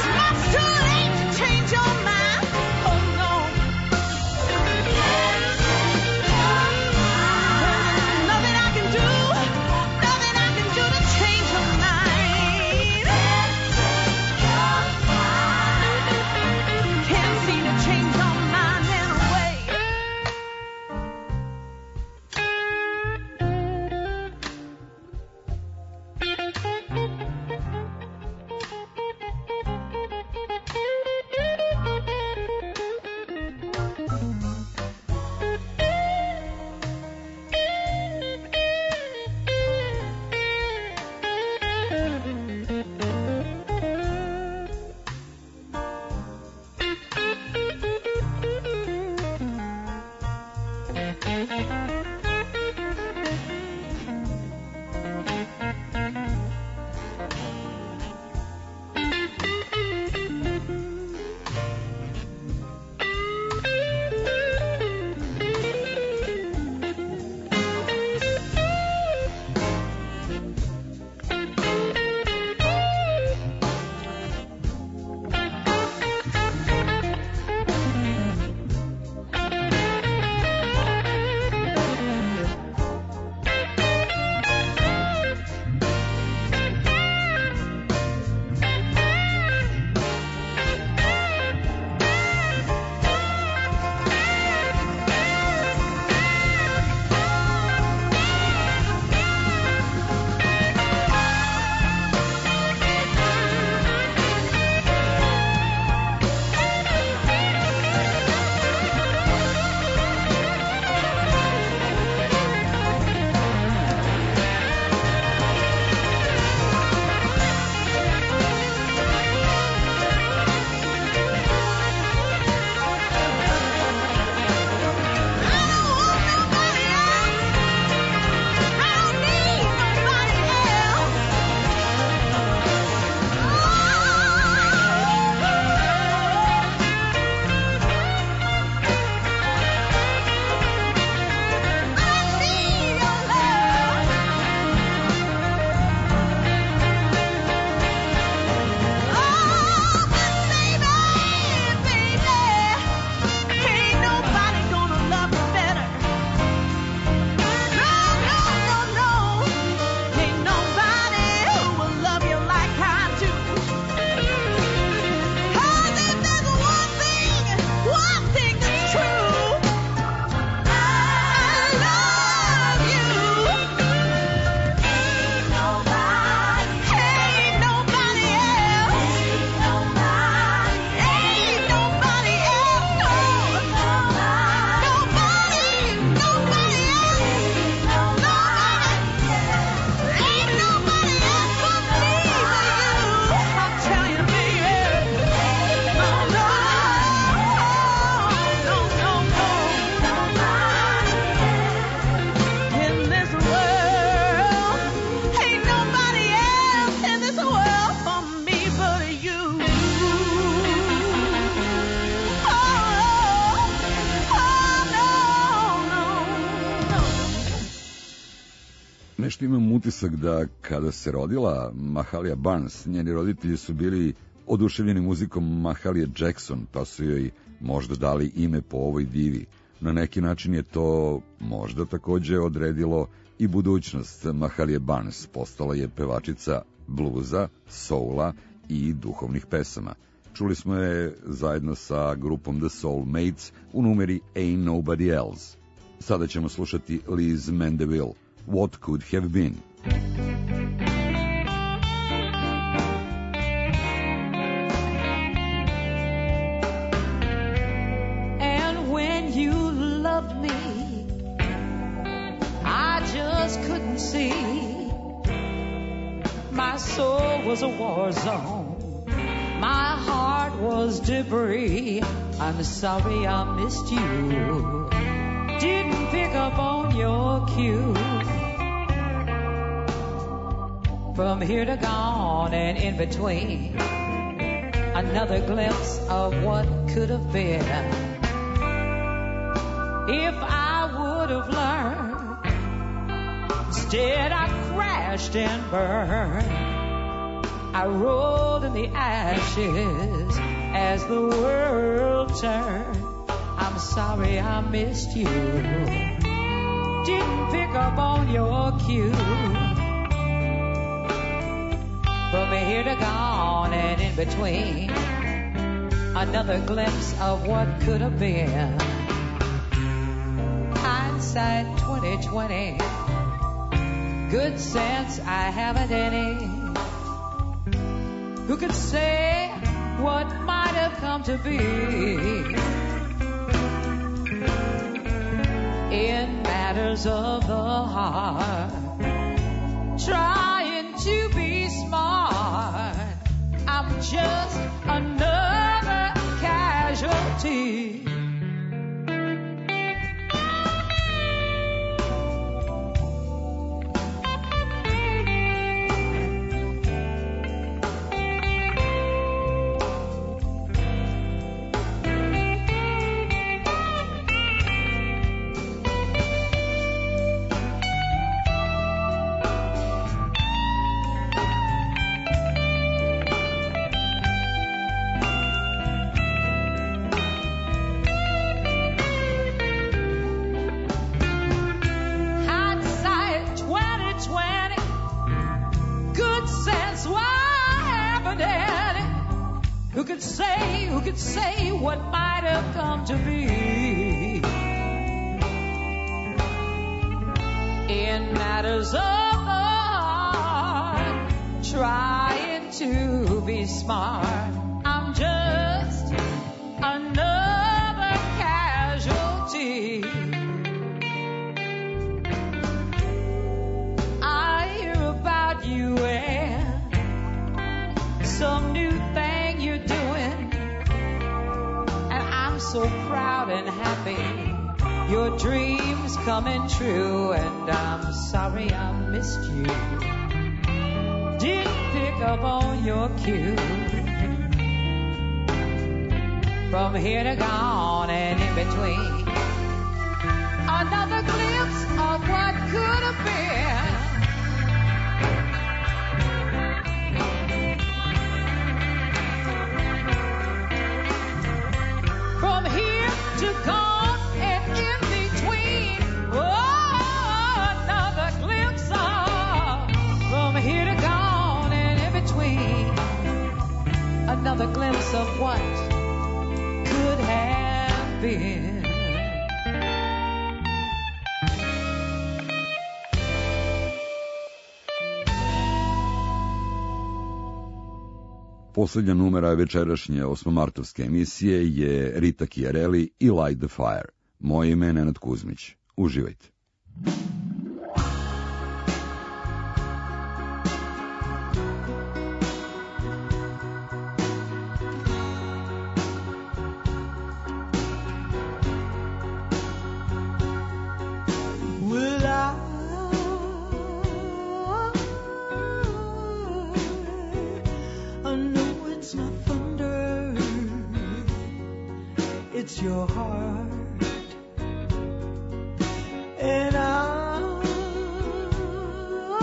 nešto imam utisak da kada se rodila Mahalia Barnes, njeni roditelji su bili oduševljeni muzikom Mahalia Jackson, pa su joj možda dali ime po ovoj divi. Na neki način je to možda takođe odredilo i budućnost Mahalia Barnes. Postala je pevačica bluza, soula i duhovnih pesama. Čuli smo je zajedno sa grupom The Soulmates u numeri Ain't Nobody Else. Sada ćemo slušati Liz Mandeville, What Could Have Been. And when you loved me, I just couldn't see. My soul was a war zone. My heart was debris. I'm sorry I missed you. Didn't pick up on your cue. From here to gone and in between, another glimpse of what could have been. If I would have learned, instead I crashed and burned. I rolled in the ashes as the world turned. I'm sorry I missed you. Didn't pick up on your cue. From here to gone and in between, another glimpse of what could have been. Hindsight 2020, good sense I haven't any. Who could say what might have come to be? In matters of the heart, trying to be smart, I'm just another casualty. Who could say what might have come to be? In matters of the heart, trying to be smart, I'm just another casualty. I hear about you and some new thing you're doing, and I'm so proud and happy. Your dreams coming true, and I'm sorry I missed you. Didn't pick up on your cue. From here to gone and in between, another glimpse of what could have been. From here to gone and in between, oh, another glimpse of. From here to gone and in between, another glimpse of what could have been. Poslednja numera večerašnje osmomartovske emisije je Rita Chiarelli i Light the Fire. Moje ime je Nenad Kuzmić. Uživajte. It's your heart, and I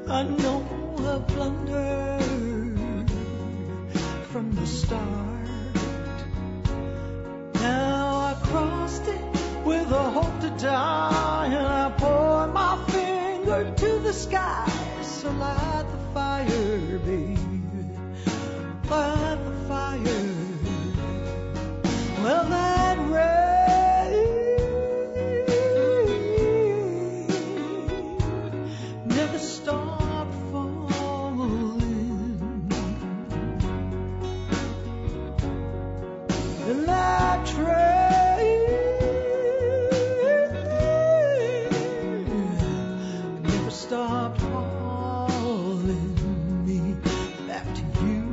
I know I've blundered from the start. Now I crossed it with a hope to die, and I point my finger to the sky. So light the fire, baby, light the fire. Well, that rain never stopped falling, and that train never stopped hauling me back to you.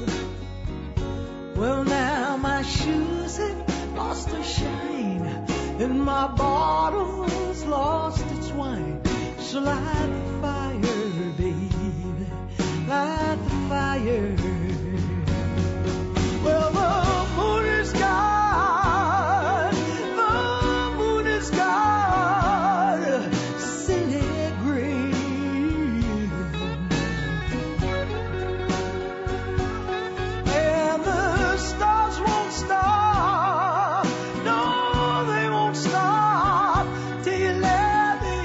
Well, now my shoes have lost their shine, and my bottle's lost its wine. So light the fire, baby, light the fire. Well, the moon is gone, the moon is gone, silly green, and the stars won't stop, no, they won't stop till you let me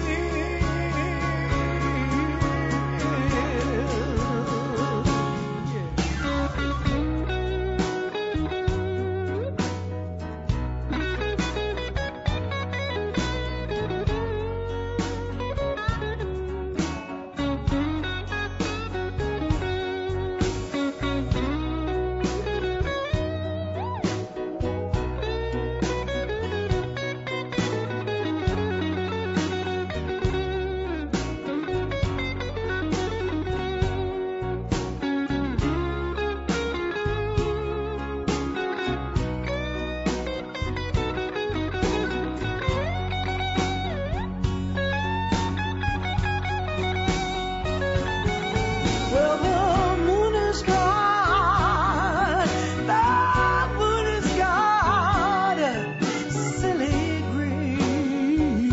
Well, the moon is gone, the moon is gone, silly green,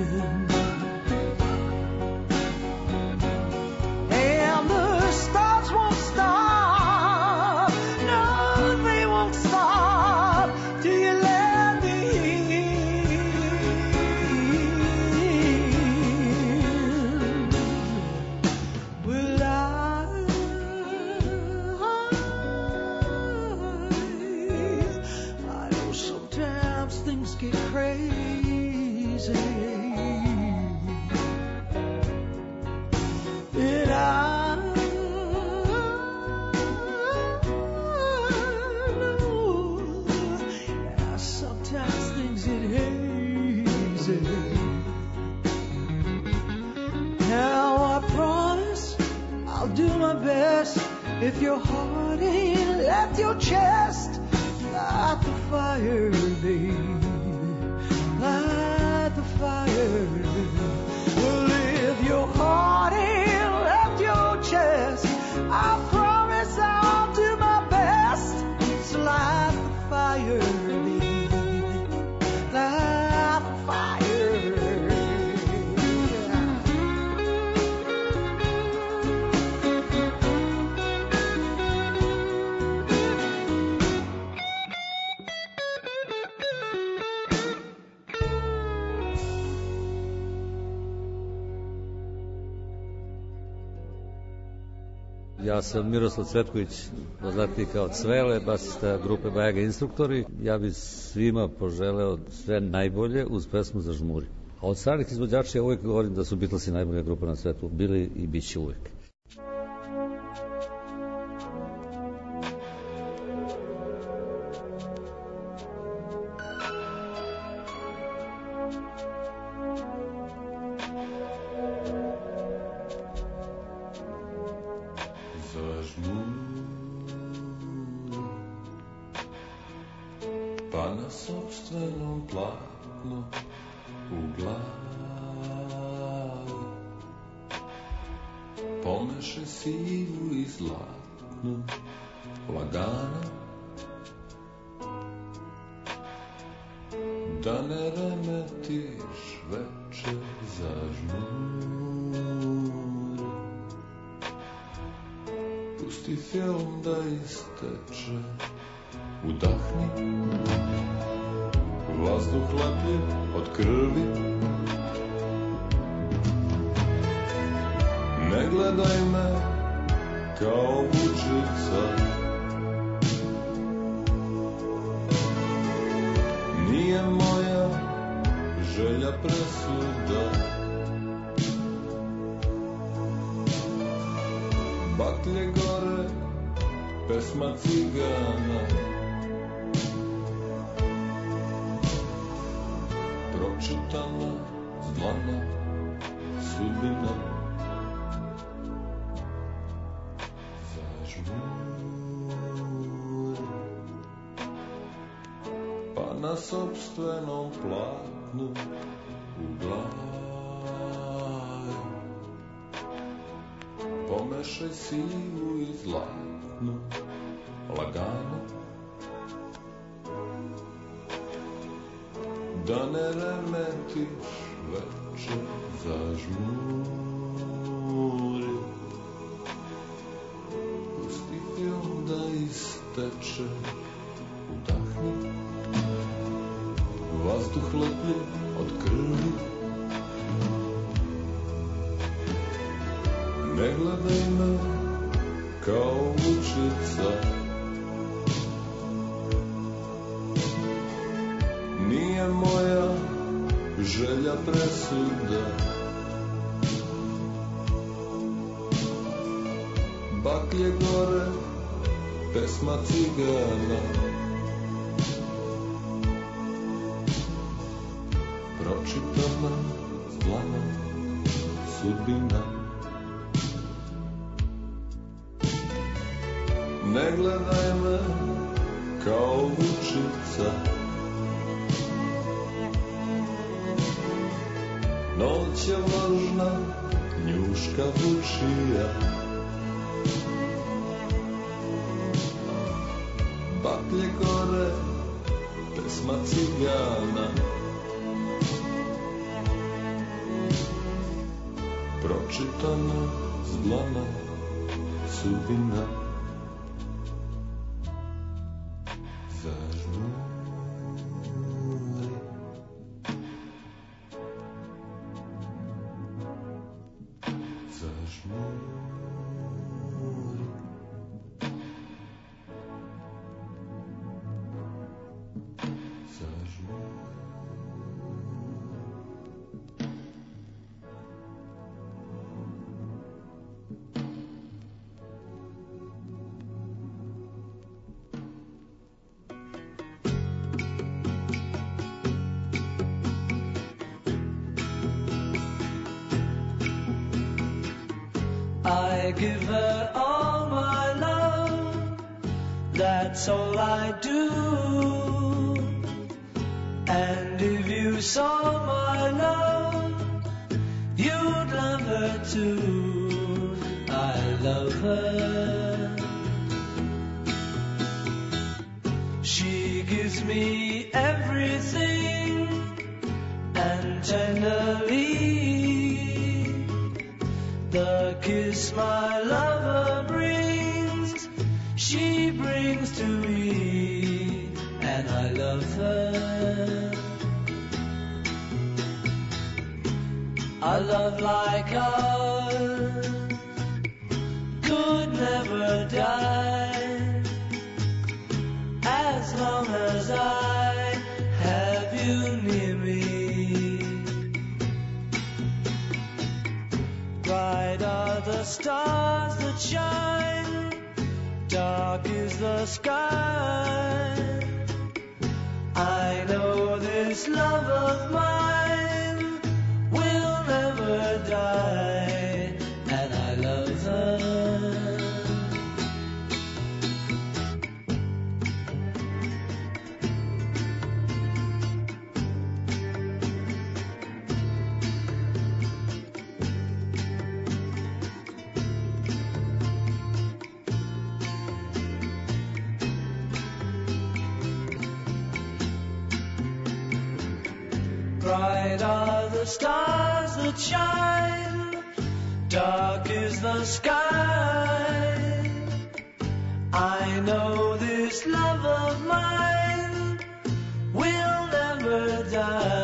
and the stars won't stop, no, they won't stop till you let me in. Well, I know sometimes things get crazy, and I know, yeah, sometimes things get hazy. Now I promise I'll do my best. If your heart ain't left your chest, light the fire, baby, light the fire. Well, if your heart ain't left your chest, I promise I'll do my best. So light the fire, baby, light the fire. Ja sam Miroslav Cvetković, poznatiji kao Cvele, basista grupe Bajaga Instruktori. Ja bih svima poželeo sve najbolje uz pesmu Zažmuri. A od starih izvođača ja uvijek govorim da su Beatlesi najbolja grupa na svetu, bili i bit će uvijek. Pa na sopstvenom platnu u glavi pomeše sivu i zlatnu lagano, da ne remetiš veče zažmuri. Pusti film da isteče, udahni vazduh lepljiv od krvi. Ne gledaj me kao vučica, nije moja želja presuda. Baklje gore, pesma cigana, pročitana zlana sudbina. Zažmuri, pa na sopstvenom platnu uglavaju. Pomešaj sivu i zlatnu, lagano, da ne remetiš veče. Zažmuri, pusti film da isteče, udahni vazduh lepljiv od krvi. Ne gledaj me kao vučica, nije moja želja presuda. Baklje gore, pesma cigana, pročitana zlana sudbina. Ne gledaj me kao vučica, noć je vlažna, njuška vučija. Baklje gore, pesma cigana, pročitana zlana sudbina. Zažmuri, zažmuri, zažmuri. I give her all my love, that's all I do. And if you saw my love, you'd love her too. I love her. She gives me everything, and tenderly the kiss my lover brings, she brings to me, and I love her. A love like ours could never die, as long as I have you near me. Bright are the stars that shine, dark is the sky. I know this love of mine will never die, and I love her. Bright are the stars that shine, dark is the sky. know this love of mine will never die.